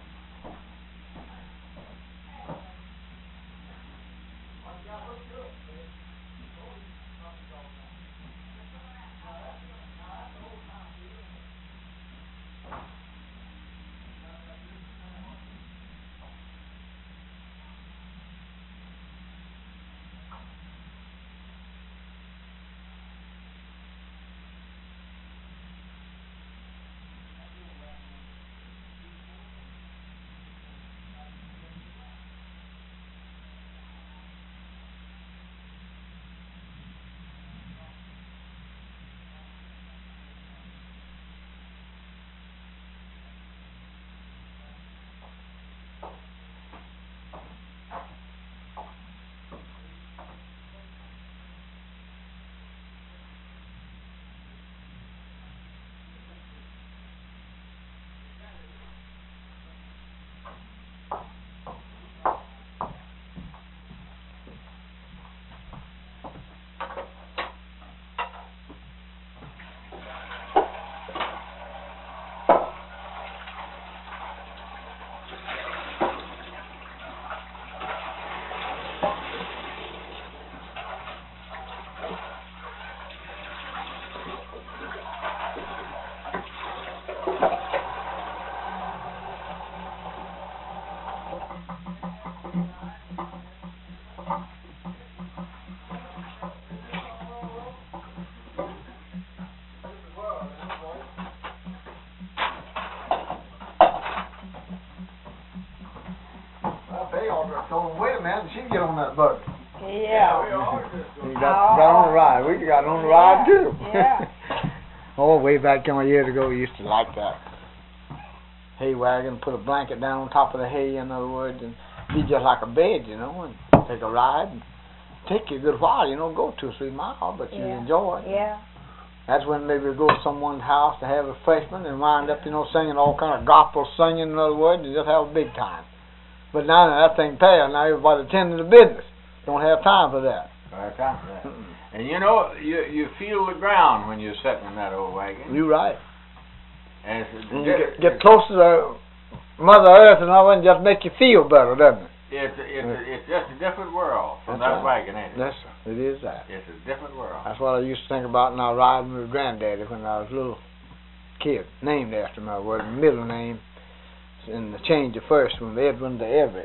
Told him, wait a minute, she can get on that boat. Yeah. You got, got on the ride. We got on the ride too. Yeah. Oh, way back ten years ago, we used to like that. hay wagon, put a blanket down on top of the hay, in other words, and be just like a bed, you know, and take a ride. And take you a good while, you know, go two or three miles, but you Yeah. enjoy it. Yeah. That's when maybe we go to someone's house to have refreshment and wind up, you know, singing all kind of gospel singing, in other words, and just have a big time. But now that thing passed, now everybody attending to business. Don't have time for that. Don't have time for that. Mm-mm. And you know, you you feel the ground when you're sitting in that old wagon. You're right. And, and you get, get close to the Mother Earth and all that, and just make you feel better, doesn't it? It's it's, yeah. it's just a different world from That's that right. wagon, ain't it? Yes, sir. It is that. It's a different world. That's what I used to think about when I was riding with Granddaddy when I was a little kid, named after my word, middle name, and the change of first one, Edwin to Everett.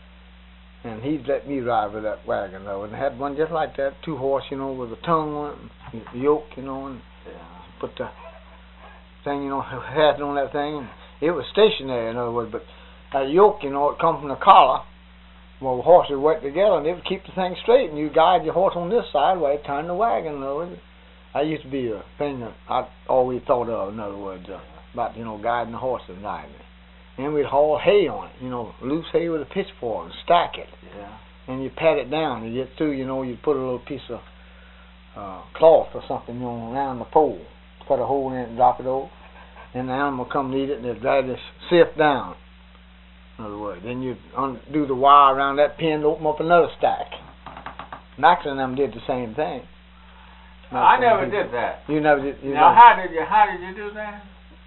And he'd let me ride with that wagon, though, and had one just like that, two horse, you know, with a tongue on it, and yoke, you know, and yeah. put the thing, you know, hat on that thing. And it was stationary, in other words, but that yoke, you know, it come from the collar. Well, the horses work together, and it would keep the thing straight, and you guide your horse on this side while you turn the wagon, in other words. That used to be a thing that I always thought of, in other words, uh, about, you know, guiding the horse and riding it. And we'd haul hay on it, you know, loose hay with a pitchfork and stack it. Yeah. And you pat it down. You get through, you know, you put a little piece of uh, cloth or something, you know, around the pole. Put a hole in it and drop it over. And the animal come and eat it, and they'll drag this sift down. In other words, then you undo the wire around that pin to open up another stack. Max and them did the same thing. I never did that. You never did. You now, never. how did you how did you do that?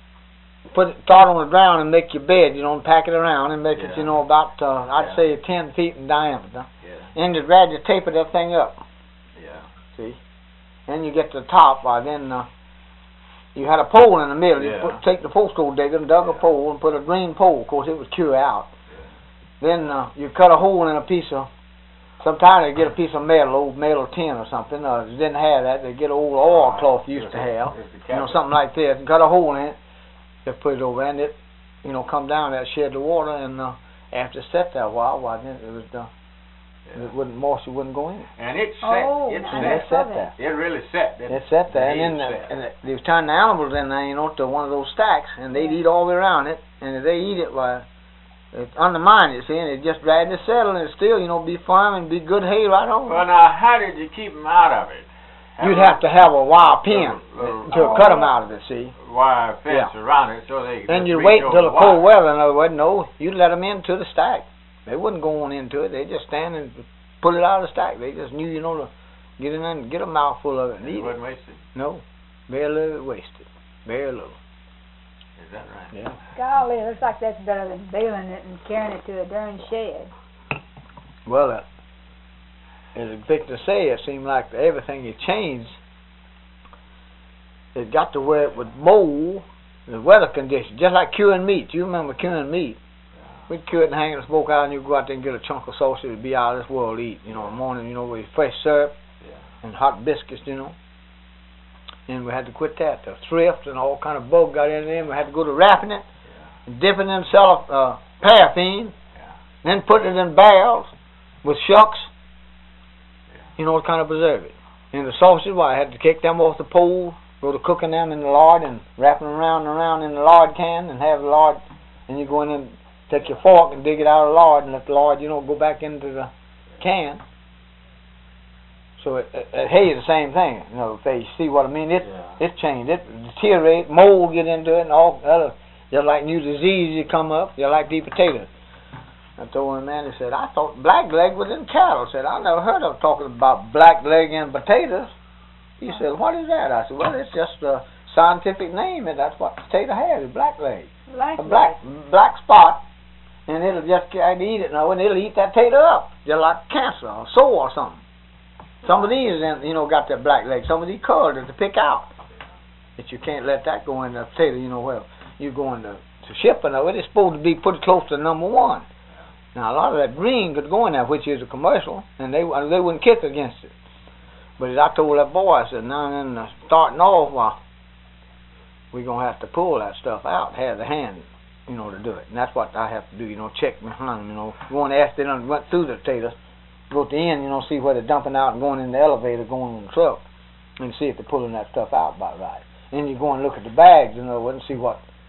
Put it, start on the ground and make your bed, you know, and pack it around and make yeah. it, you know, about uh, I'd yeah. say ten feet in diameter. Yeah. And you gradually taper that thing up. Yeah. See, then you get to the top. Well, then uh, you had a pole in the middle. Yeah. You put, take the post hole digger and dug yeah. a pole and put a green pole. Of course, it would cure out. Yeah. Then uh, you cut a hole in a piece of. Sometimes they get a piece of metal, old metal tin or something. Uh, they didn't have that. They get an old oilcloth you used to have, you know, something like this, and cut a hole in it. Just put it over, and it, you know, come down there, shed the water, and uh, after it set there a while, well, then it was uh, yeah. it wouldn't moisture wouldn't go in. And it set. Oh, it nice. And it set there. It really set. It set there, and then the, and the, they was turning the animals in there, you know, to one of those stacks, and they'd eat all the way around it, and if they eat it, well, it undermined it, see, and it just dragged the saddle, and it still, you know, be firm and be good hay right on. Well, now, how did you keep them out of it? How You'd have to have a wire pin little, little, to oh, cut them yeah. out of it, see. Wire fence Yeah. around it so they. And you'd reach wait until the over cold wire. weather, in other words, no, you'd let them into the stack. They wouldn't go on into it, they just stand and pull it out of the stack. They just knew, you know, to get in there and get a mouthful of it and It eat it. wasn't wasted. No, very little wasted, very little. Is that right? Yeah. Golly, it looks like that's better than baling it and carrying it to a darn shed. Well, uh, as Victor said, it seemed like everything had changed. It got to where it would mold the weather conditions, just like curing meat. You remember curing meat? We'd cure it and hang it in the smoke out, and you'd go out there and get a chunk of sausage. It'd be out of this world to eat, you know, in the morning, you know, with fresh syrup Yeah. and hot biscuits, you know. And we had to quit that. The thrift and all kind of bug got in there. We had to go to wrapping it, Yeah. and dipping it in cell uh, paraffin, Yeah. then putting it in barrels with shucks, Yeah. you know, to kind of preserve it. And the sausage, well, I had to kick them off the pole, go to cooking them in the lard and wrapping them around and around in the lard can and have the lard, and you go in and take your fork and dig it out of the lard and let the lard, you know, go back into the can. So it, it, it, hay is the same thing, you know, if they see what I mean. It Yeah. it changed, it deteriorate, mold get into it, and all other, just like new diseases come up, just like deep potatoes. I told him, man, he said, I thought blackleg was in cattle. I said, I never heard of talking about blackleg in potatoes. He said, what is that? I said, well, it's just a scientific name, and that's what potato has, is blackleg. Like A black black spot, and it'll just try to eat it now, and it'll eat that potato up, just like cancer or sore or something. Some of these, you know, got that black leg. Some of these colored to pick out. But you can't let that go in the potato, you know, well, you're going to, to shipping of it. It's supposed to be put close to number one. Now, a lot of that green could go in there, which is a commercial, and they they wouldn't kick against it. But as I told that boy, I said, now then, uh, starting off, well, we're going to have to pull that stuff out, have the hand, you know, to do it. And that's what I have to do, you know, check behind, you know. Going after they went through the potatoes, go at the end, you know, see where they're dumping out and going in the elevator, going on the truck, and see if they're pulling that stuff out about right. And you go and look at the bags, you know, and see what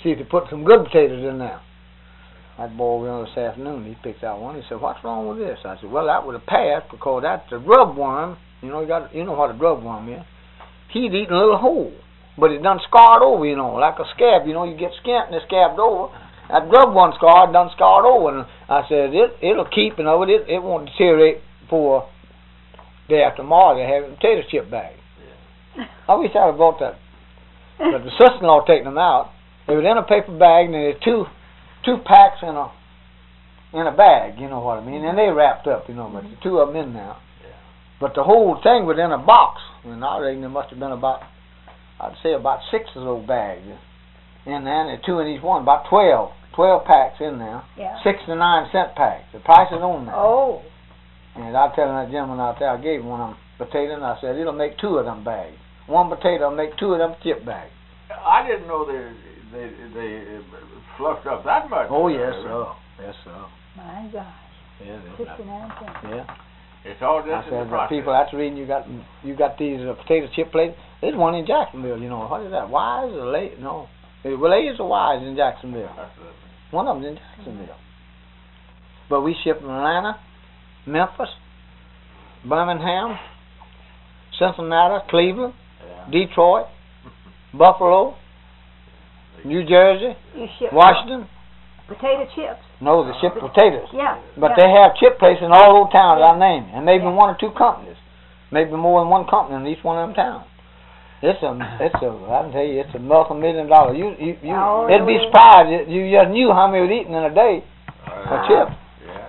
See if they put some good potatoes in there. That boy went this afternoon. He picked out one. He said, "What's wrong with this?" I said, "Well, that would have passed because that's the grub worm. You know, you got you know what a grub worm is. He'd eaten a little hole, but it done scarred over. You know, like a scab. You know, you get skint and it scabbed over. That grub worm scar done scarred over." And I said, "It it'll keep. You know, it it won't deteriorate for day after tomorrow. They have a potato chip bag." Yeah. I wish I'd have bought that. But the sister-in-law taking them out. They was in a paper bag, and there's two two packs in a in a bag. You know what I mean? And they wrapped up. You know, but the two of them in there. Yeah. But the whole thing was in a box. And I reckon there must have been about, I'd say about six of those bags in there. And there's two in each one, about twelve. twelve packs in there. Yeah. sixty-nine cent packs. The price is on there. Oh. And I telling that gentleman out there, I gave him one of them potatoes, and I said, it'll make two of them bags. One potato will make two of them chip bags. I didn't know they they they fluffed up that much. Oh yes, sir. Yes, sir. My gosh. Yeah, sixty-nine cents. Yeah. It's all just I in the said, process. people, that's the reason you got you got these uh, potato chip plates. There's one in Jacksonville. You know what is that? Wise or late? No, well, A's or Wise in Jacksonville. Absolutely. One of them's in Jacksonville. But we ship from Atlanta, Memphis, Birmingham, Cincinnati, Cleveland, Yeah. Detroit, Buffalo, New Jersey, You ship Washington. potato chips. No, they ship potatoes. Yeah. But yeah. they have chip places in all those towns Yeah. I named, and maybe Yeah. one or two companies, maybe more than one company in each one of them towns. It's a, it's a, I can tell you, it's a multi-million dollar. You, you, you, Oh, it'd be really? surprised. You, you just knew how many was eaten in a day Uh, of chips. Yeah,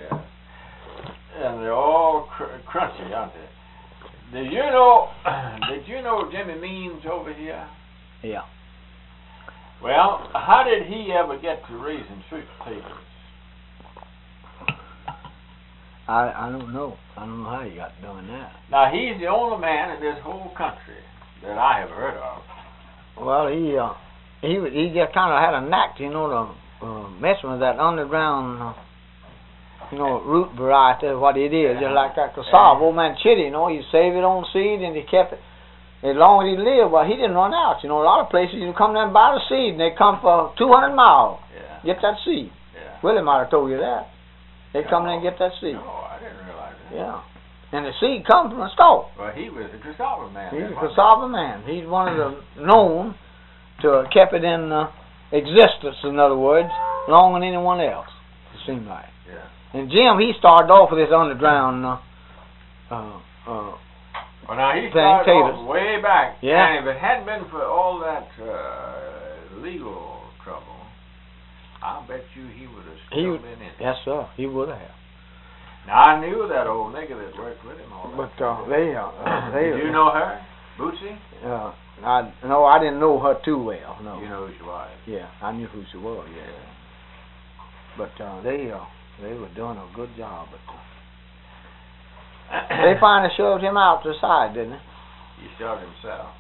yeah. And they're all cr- crunchy, aren't they? Did you know? Did you know Jimmy Means over here? Yeah. Well, how did he ever get to raising sweet potatoes? I, I don't know. I don't know how you got doing that. Now he's the only man in this whole country that I have heard of. Well, he, uh, he, was- he just kind of had a knack, you know, to uh, messing with that underground, uh, you know, root variety, what it is, just like that cassava. Old man Chitty, you know, he saved it on seed and he kept it. As long as he lived, well, he didn't run out. You know, a lot of places you come there and buy the seed, and they come for two hundred miles. Yeah. Get that seed. Yeah. Willie might have told you that. They come there and get that seed. No, I didn't realize that. Yeah. And the seed comes from the stalk. Well, he was a cassava man. He's a then, wasn't cassava man. He's one of the known to have kept it in uh, existence, in other words, longer than anyone else, it seemed like. he? Yeah. And Jim, he started off with this underground uh, uh, uh, Well, now he Thing, started potatoes. off way back. Yeah. And if it hadn't been for all that uh, legal trouble, I bet you he would have He still would- been in it. yes, sir, he would have. Now, I knew that old nigger that worked with him all But that uh, time. they, uh, they, Did you know her? Bootsy? Uh, I no, I didn't know her too well. No. You know who she was. Yeah, I knew who she was. Yeah. But uh, they, uh, they were doing a good job. But uh, they finally shoved him out to the side, didn't they? He shoved himself.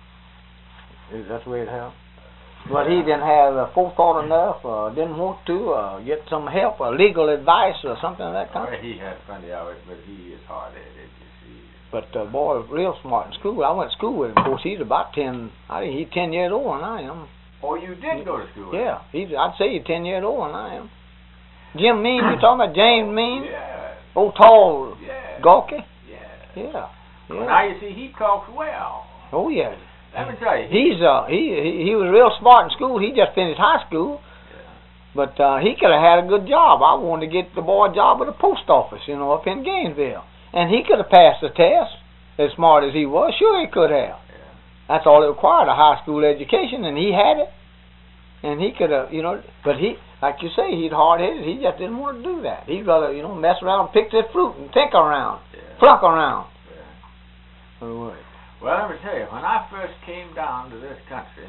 Is that the way it happened? But he didn't have uh, forethought enough, uh, didn't want to uh, get some help or legal advice or something of that kind. Well, he had plenty of it, but he is hard-headed, you see. But uh, boy, real smart in school. I went to school with him. Of course, he's about ten. I think he's ten years older than I am. Oh, you did go to school with Yeah, he's. I'd say he's ten years older than I am. Jim Means, you talking about James him? Means? Yeah. Old tall, Yeah. gawky. Yeah. Yeah. Well, Yeah. now you see, he talks well. Oh yeah. Let me tell you. He, He's uh he he he was real smart in school. He just finished high school, but uh, he could have had a good job. I wanted to get the boy a job at the post office, you know, up in Gainesville, and he could have passed the test. As smart as he was, sure he could have. yeah. That's all it required, a high school education, and he had it. And he could have, you know, but he, like you say, he's hard-headed. He just didn't want to do that. He'd rather, you know, mess around, pick this fruit, and think around, Yeah. flunk around. Yeah. Oh, Well, let me tell you, when I first came down to this country,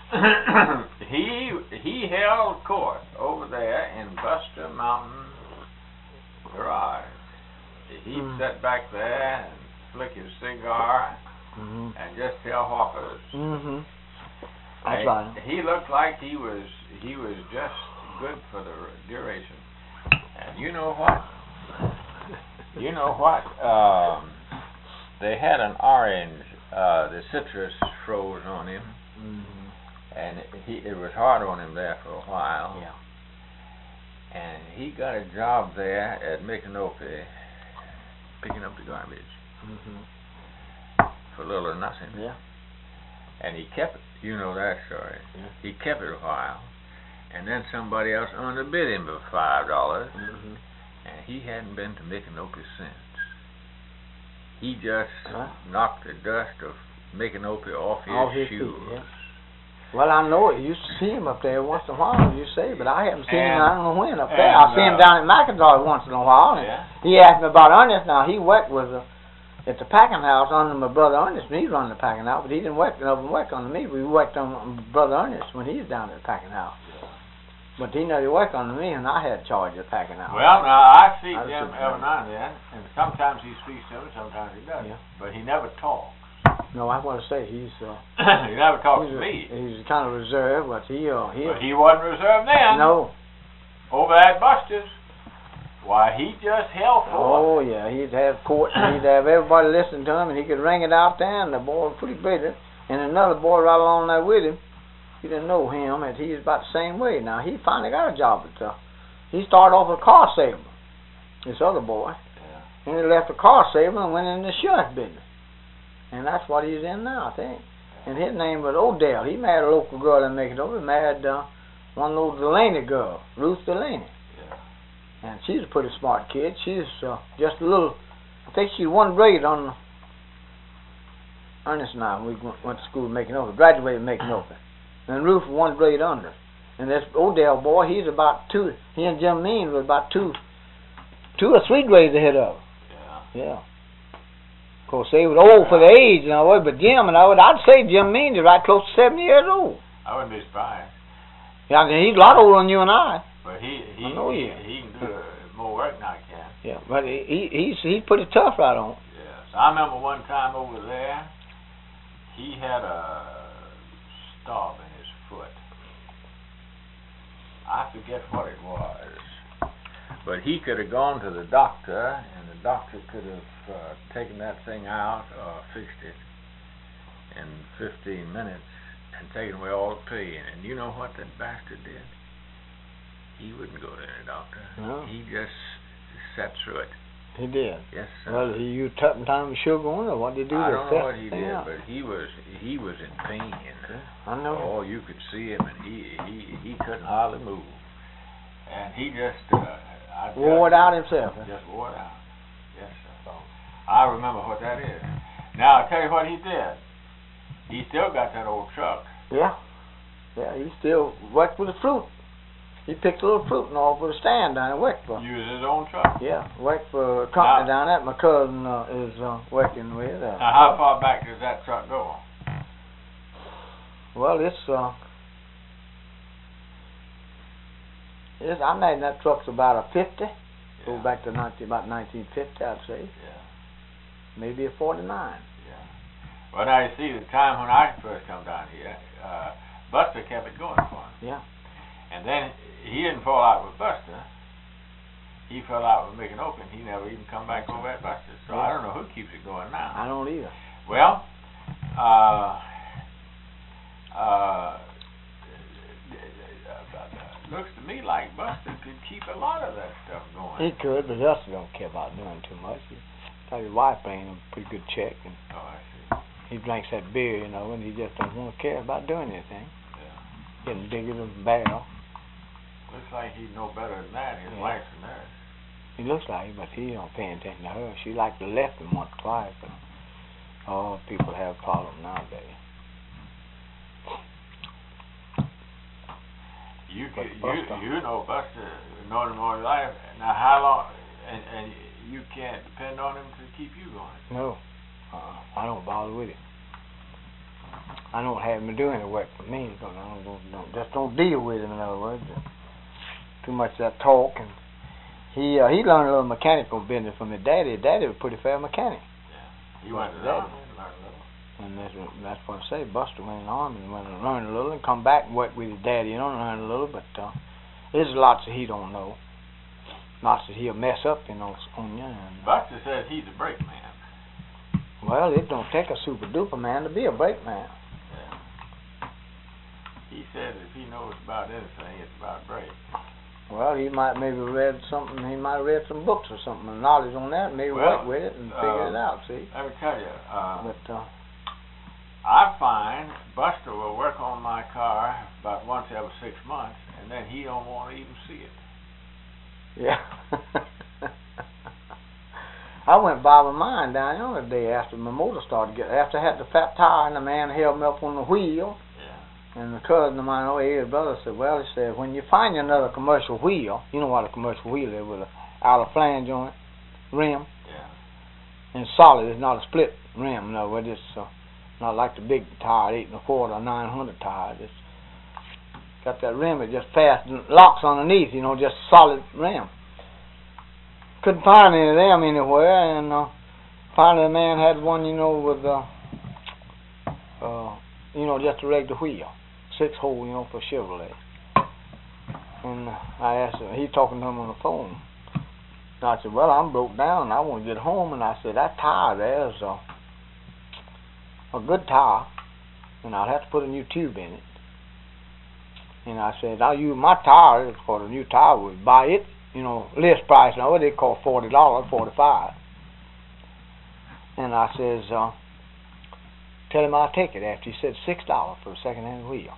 he he held court over there in Buster Mountain Garage. He'd Mm. sit back there and flick his cigar Mm-hmm. and just tell hawkers. Mm-hmm. That's And right. He looked like he was he was just good for the duration. And you know what? You know what? Um, they had an orange. Uh, the citrus froze on him, Mm-hmm. and he it was hard on him there for a while. Yeah. And he got a job there at Micanopy, picking up the garbage Mhm. for little or nothing. Yeah. And he kept it. You know that story. Yeah. He kept it a while, and then somebody else underbid him for five dollars, Mhm. and he hadn't been to Micanopy since. He just Huh? knocked the dust of Micanopy off his, Off his shoes. feet, yeah. Well, I know it. You used to see him up there once in a while, you say, but I haven't seen him. And- I don't know when up there. and, I see him uh, down at McIntosh once in a while. And Yeah. he asked me about Ernest. Now he worked with uh, at the packing house under my brother Ernest. And he run the packing house, but he didn't work. Never work under me. We worked on my brother Ernest when he was down at the packing house. But he never worked under me, and I had charge of the packing house. Well, now I see I was him just- every now and then, and sometimes he speaks to him, sometimes he doesn't. Yeah. But he never talks. No, I want to say he's uh, he never talks he's, to a- me. he's kind of reserved, but he uh, he But he wasn't reserved then. no. Over at Buster's. Why, he just held forth. Oh yeah, he'd have court, and he'd have everybody listen to him, and he could ring it out there, and the boy was pretty brilliant. And another boy right along there with him, he didn't know him, and he was about the same way. Now he finally got a job at uh, he started off as a car salesman. This other boy, Yeah. and he left the car salesman and went in the insurance business, and that's what he's in now, I think. And his name was Odell. He married a local girl in Macon. He married uh, one of those Delaney girls, Ruth Delaney. And she's a pretty smart kid. She's uh, just a little, I think she's one grade on Ernest and I. We went, went to school making over, graduated making over. And Ruth was one grade under. And this Odell boy, he's about two, he and Jim Means was about two, two or three grades ahead of him. Yeah. Yeah. Of course, they was old for the age, you know, but Jim, and I would, I'd say Jim Means is right close to seventy years old. I wouldn't be surprised. Yeah, I mean, he's a lot older than you and I. But he he I know he, he is. he can do uh, more work than I can. Yeah, but he, he he's he's pretty tough right on. Yes. I remember one time over there, he had a stub in his foot. I forget what it was. But he could have gone to the doctor, and the doctor could have uh, taken that thing out or fixed it in fifteen minutes and taken away all the pain. And you know what that bastard did? He wouldn't go to any doctor. No. He just sat through it. He did. Yes, sir. Well, he used turpentine with sugar on it, or what did he do? I to don't set know what the he thing did, out? but he was he was in pain. I know. Oh, you could see him, and he he he couldn't hardly move. And he just uh, I Wore it out himself. huh? Just wore it out. Yes, sir. I remember what that is. Now I'll tell you what he did. He still got that old truck. Yeah. Yeah, he still worked with the fruit. He picked a little fruit and all for the stand down in Wickford. Used his own truck. Yeah, worked for a company Now- down there my cousin uh, is uh, working with. Uh, Now how far back does that truck go? well, it's, uh, it's, I imagine that truck's about a fifty. Go Yeah. back to nineteen, about nineteen fifty, I'd say. Yeah. Maybe a forty-nine. Yeah. Well, now you see, the time when I first come down here, uh, Buster kept it going for him. Yeah. And then he didn't fall out with Buster. He fell out with Mick Open. He never even come back over at Buster. So I don't know who keeps it going now. I don't either. Well, uh, uh, looks to me like Buster could keep a lot of that stuff going. He could, but Dusty don't care about doing too much. He, tell your wife paying him a pretty good check, and Oh, I see. he drinks that beer, you know, and he just don't want to care about doing anything. Yeah. Getting bigger than a barrel. Looks like he'd know better than that. His Yeah. wife's a nurse. He looks like it, but he don't pay attention to her. She like to left him once or twice, but oh, people have problems nowadays. You But could, Buster- you you know Buster, known him all your life. Now how long? And and you can't depend on him to keep you going. No, uh, I don't bother with it. I don't have him do any work for me. Don't, I don't, don't, don't just don't deal with him. In other words, too much of that talk. And he uh, he learned a little mechanical business from his daddy. His daddy was a pretty fair mechanic. He went to the That- army and learned a little. And that's, that's what I say. Buster went in the army and went and learned a little and come back and work with his daddy, you know, and learn a little. But uh, there's lots that he don't know. Lots that he'll mess up, you know, on you. And, Buster says he's a brake man. well, it don't take a super duper man to be a brake man. he said if he knows about anything, it's about brakes. Well, he might maybe read something. He might have read some books or something, knowledge on that. Maybe Well, work with it and figure uh, it out. See. Let me tell you. Uh, But uh, I find Buster will work on my car about once every six months, and then he don't want to even see it. yeah. I went by with mine down the other day after my motor started getting. After I had the fat tire and the man held me up on the wheel. Yeah. And the cousin of mine, oh, his brother said, well, he said, when you find another commercial wheel, you know what a commercial wheel is with a outer flange on it, rim, Yeah. and solid. It's not a split rim. No, it's just uh, not like the big tire, eight and a quarter or nine hundred tire. It's got that rim. It just fast and locks underneath. You know, just solid rim. Couldn't find any of them anywhere, and uh, finally the man had one, you know, with uh, uh, you know, just a regular wheel, six hole, you know, for Chevrolet. And uh, I asked him, he talking to him on the phone. And I said, well, I'm broke down, and I want to get home. And I said, that tire there is uh, a good tire, and I'll have to put a new tube in it. And I said, I'll use my tire for the new tire would buy it. You know, list price now, they cost forty dollars, forty-five. And I says, uh, tell him I'll take it after he said six dollars for a second-hand wheel.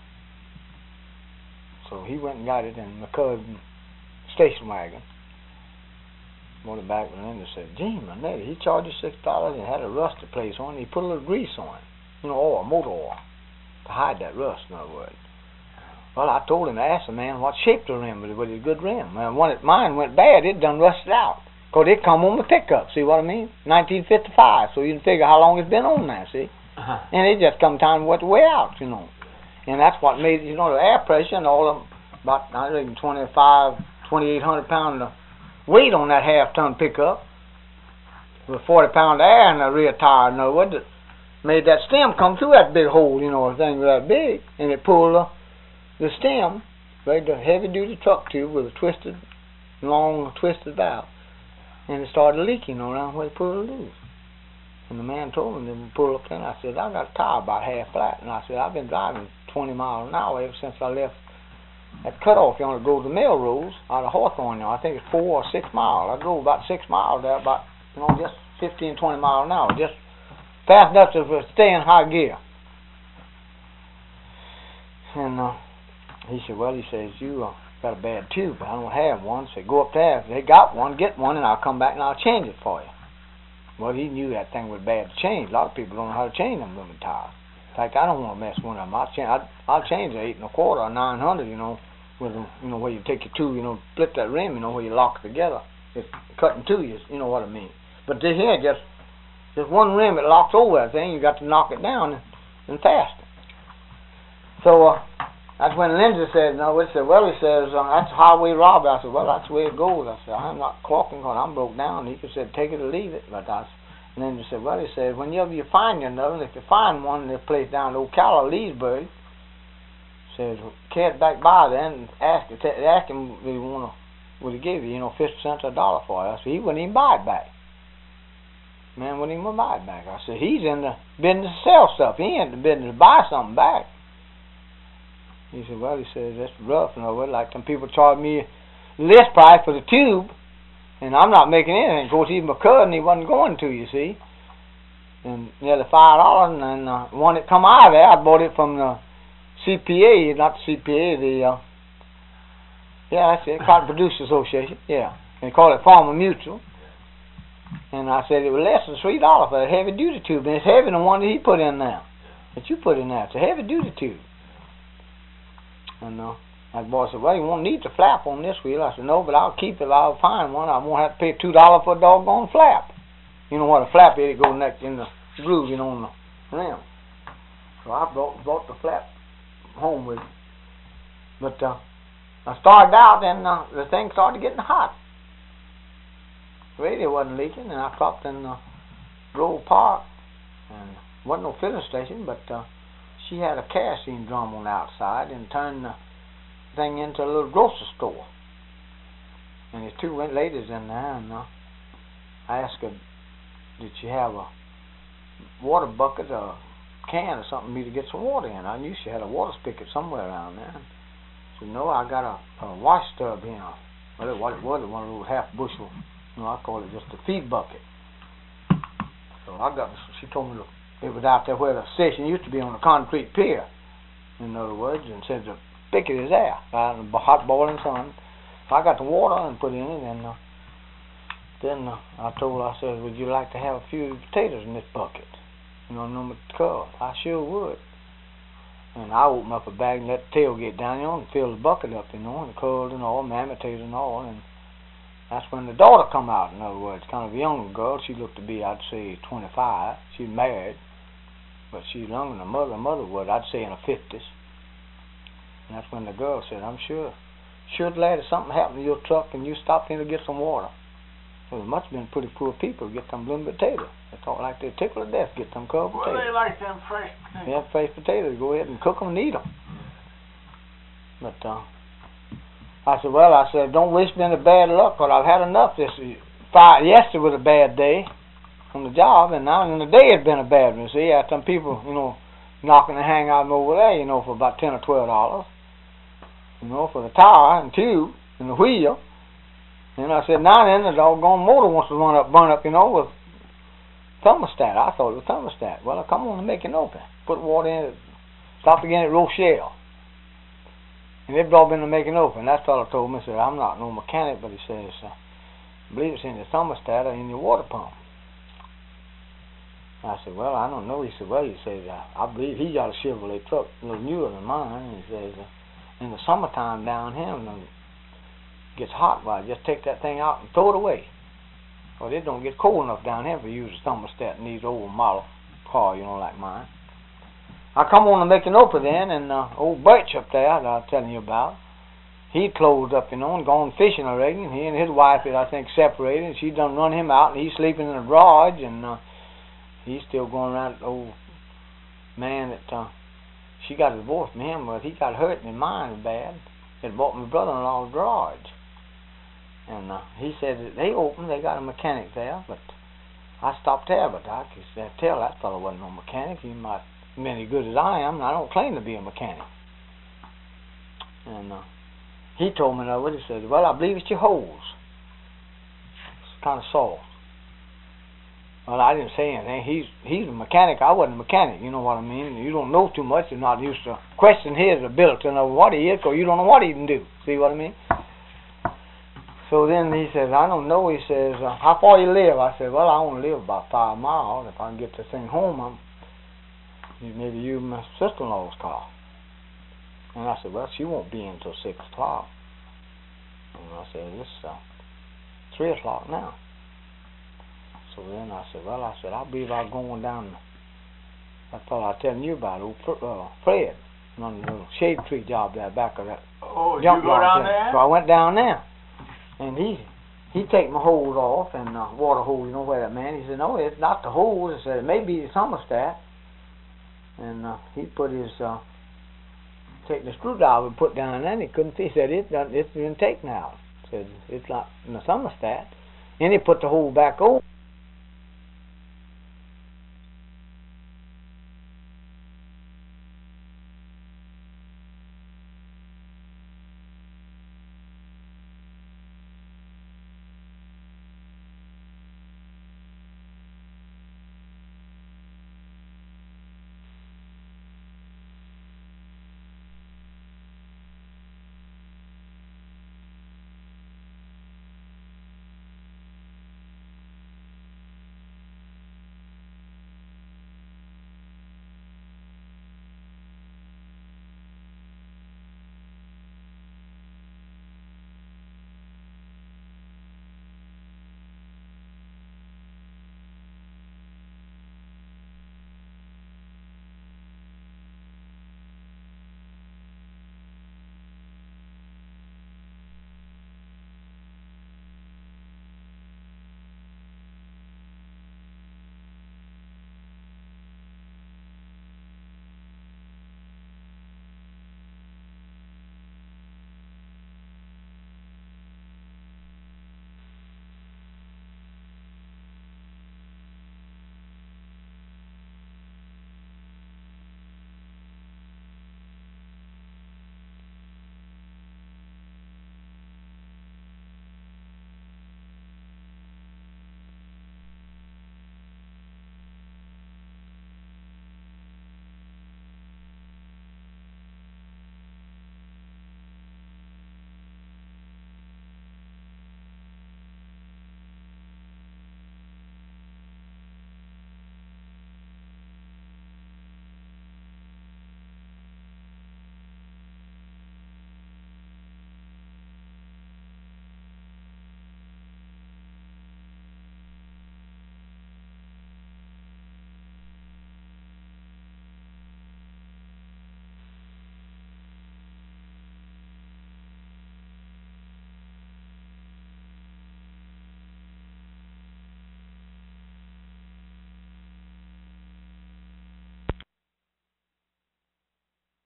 So he went and got it in my cousin's station wagon. Brought it back, and Linda said, gee, Manetti, he charged you six dollars and had a rusty place on it. He put a little grease on it, you know, oil, motor oil, to hide that rust, in other words. Well, I told him, I asked the man what shape the rim was, was it a good rim. And when it, mine went bad, it done rusted out. Because it come on the pickup, see what I mean? nineteen fifty-five, so you can figure how long it's been on there, see? Uh-huh. And it just come time to wear out, you know. And that's what made, you know, the air pressure and all of them, about, I think, twenty-five, twenty-eight hundred pounds of weight on that half-ton pickup. With forty pound of air in the rear tire, in other words, it made that stem come through that big hole, you know, a thing that big, and it pulled the, the stem, right, the heavy-duty truck tube with a twisted, long, twisted valve. And it started leaking around where it pulled it loose. And the man told me to pull up there, and I said, I got a tire about half flat. And I said, I've been driving twenty miles an hour ever since I left that cutoff. You want to go to Melrose out of Hawthorne. I think it's four or six miles. I drove about six miles there, about, you know, just fifteen, twenty miles an hour, just fast enough to stay in high gear. And uh, he said, well, he says, you uh, got a bad tube, but I don't have one. So go up there. If they got one, get one, and I'll come back and I'll change it for you. Well, he knew that thing was bad to change. A lot of people don't know how to change them women tires. In fact, I don't want to mess with them. I'll change, I'll, I'll change an eight and a quarter or nine hundred, you know, with them, you know, where you take your two, you know, flip that rim, you know, where you lock it together. It's cutting two, you, you know what I mean. But this here, just just one rim, it locks over that thing. You got to knock it down and, and fasten. So uh, that's when Lindsay said, no, he said, well, he says, uh, that's highway robbery. I said, well, that's the way it goes. I said, I'm not clocking because I'm broke down. He said, take it or leave it. But I, and then he said, well, he said, whenever you find another, if you find one in this place down in Ocala, Leesburg, says, carry it back by there and ask, ask him if he want to, would he give you, you know, fifty cents or a dollar for it. I said, he wouldn't even buy it back. Man wouldn't even buy it back. I said, he's in the business to sell stuff. He ain't in the business to buy something back. He said, well, he says, that's rough. You know, like some people charge me list price for the tube, and I'm not making anything. Of course, even my cousin, he wasn't going to, you see. And nearly five dollars, and then uh, one that come out of there, I bought it from the C P A, not the C P A, the, uh, yeah, that's it, Cotton Producers Association, yeah. They call it Farmer Mutual. And I said it was less than three dollars for a heavy-duty tube, and it's heavier than the one that he put in there, that you put in there. It's a heavy-duty tube. And uh, that boy said, well, you won't need the flap on this wheel. I said, no, but I'll keep it. I'll find one. I won't have to pay two dollars for a doggone flap. You know what a flap is? It goes next in the groove, you know, on the rim. So I brought, brought the flap home with me. But uh, I started out, and uh, the thing started getting hot. The radio wasn't leaking, and I stopped in uh, Grove Park. And wasn't no filling station, but uh, she had a kerosene drum on the outside and turned the thing into a little grocery store. And there's two ladies in there, and uh, I asked her, did she have a water bucket, a can or something for me to get some water in. I knew she had a water spigot somewhere around there. She said, no, I got a, a wash tub here. Well, what it was, one of those half bushel, you know, I call it just a feed bucket. So I got, she told me to, it was out there where the station used to be on a concrete pier, in other words, and said the spigot is there, out in the hot boiling sun. So I got the water and put in it, and uh, then uh, I told her, I said, would you like to have a few potatoes in this bucket? You know, number twelve. I sure would. And I opened up a bag and let the tailgate down, you know, and filled the bucket up, you know, and curled and all, mammy potatoes and all, and that's when the daughter come out, in other words, kind of a younger girl. She looked to be, I'd say, twenty-five. She's married, but she's younger than her mother. Her mother was, I'd say, in her fifties. And that's when the girl said, I'm sure, sure glad if something happened to your truck and you stopped in to get some water. So there must have been pretty poor people to get them blooming potatoes. They thought like they'd tickle to death to get them cold Well, potatoes. they like them fresh potatoes. Yeah, fresh potatoes. Go ahead and cook them and eat them. But uh, I said, well, I said, don't wish me any bad luck, but I've had enough this Friday. Yesterday was a bad day on the job, and now in the day it's been a bad one. See, I had some people, you know, knocking the hang out over there, you know, for about ten or twelve dollars. You know, for the tire and tube and the wheel. And I said, now then, the doggone motor wants to run up, burn up, you know, with thermostat. I thought it was thermostat. Well, come on and make it open. Put water in it. Stop again at Rochelle. And they've all been to make it open. That fellow told me, said, I'm not no mechanic, but he says, uh, I believe it's in the thermostat or in your water pump. I said, well, I don't know. He said, well, he says, uh, I believe he got a Chevrolet truck, a little newer than mine. And he says, uh, in the summertime down here, when it gets hot, well, just take that thing out and throw it away. Well, it don't get cold enough down here for you to use a thermostat in these old model car, you know, like mine. I come on to make an open then, and uh, old Birch up there that I was telling you about, he closed up, you know, and gone fishing already, and he and his wife had, I think, separated, and she done run him out, and he's sleeping in the garage, and uh, he's still going around the old man that, uh, she got a divorce from him, but he got hurt in his mind bad. It bought my brother-in-law's garage. And uh, he said that they opened, they got a mechanic there, but I stopped there, but I could tell that fellow wasn't no mechanic. He might be any good as I am, and I don't claim to be a mechanic. And uh, he told me, though, he said, well, I believe it's your hose. It's kind of soft. Well, I didn't say anything. He's he's a mechanic. I wasn't a mechanic. You know what I mean? You don't know too much. You're not used to question his ability to know what he is, because you don't know what he can do. See what I mean? So then he says, I don't know. He says, uh, how far you live? I said, well, I only live about five miles. If I can get this thing home, I'm maybe use my sister-in-law's car. And I said, well, she won't be in until six o'clock. And I said, it's uh, three o'clock now. So then I said, well, I said, I believe I'm going down that fellow I was telling you about, old uh, Fred, on the little shade tree job there back of that. Oh, did jump you go down there. there? So I went down there. And he he take my hose off, and uh, water hose, you know where that man, he said, no, it's not the hose. I said, it may be the thermostat. And uh, he put his, uh, take the screwdriver and put down there, and he couldn't see. He said, it, it's been taken out. He said, it's not in the thermostat. And he put the hole back over.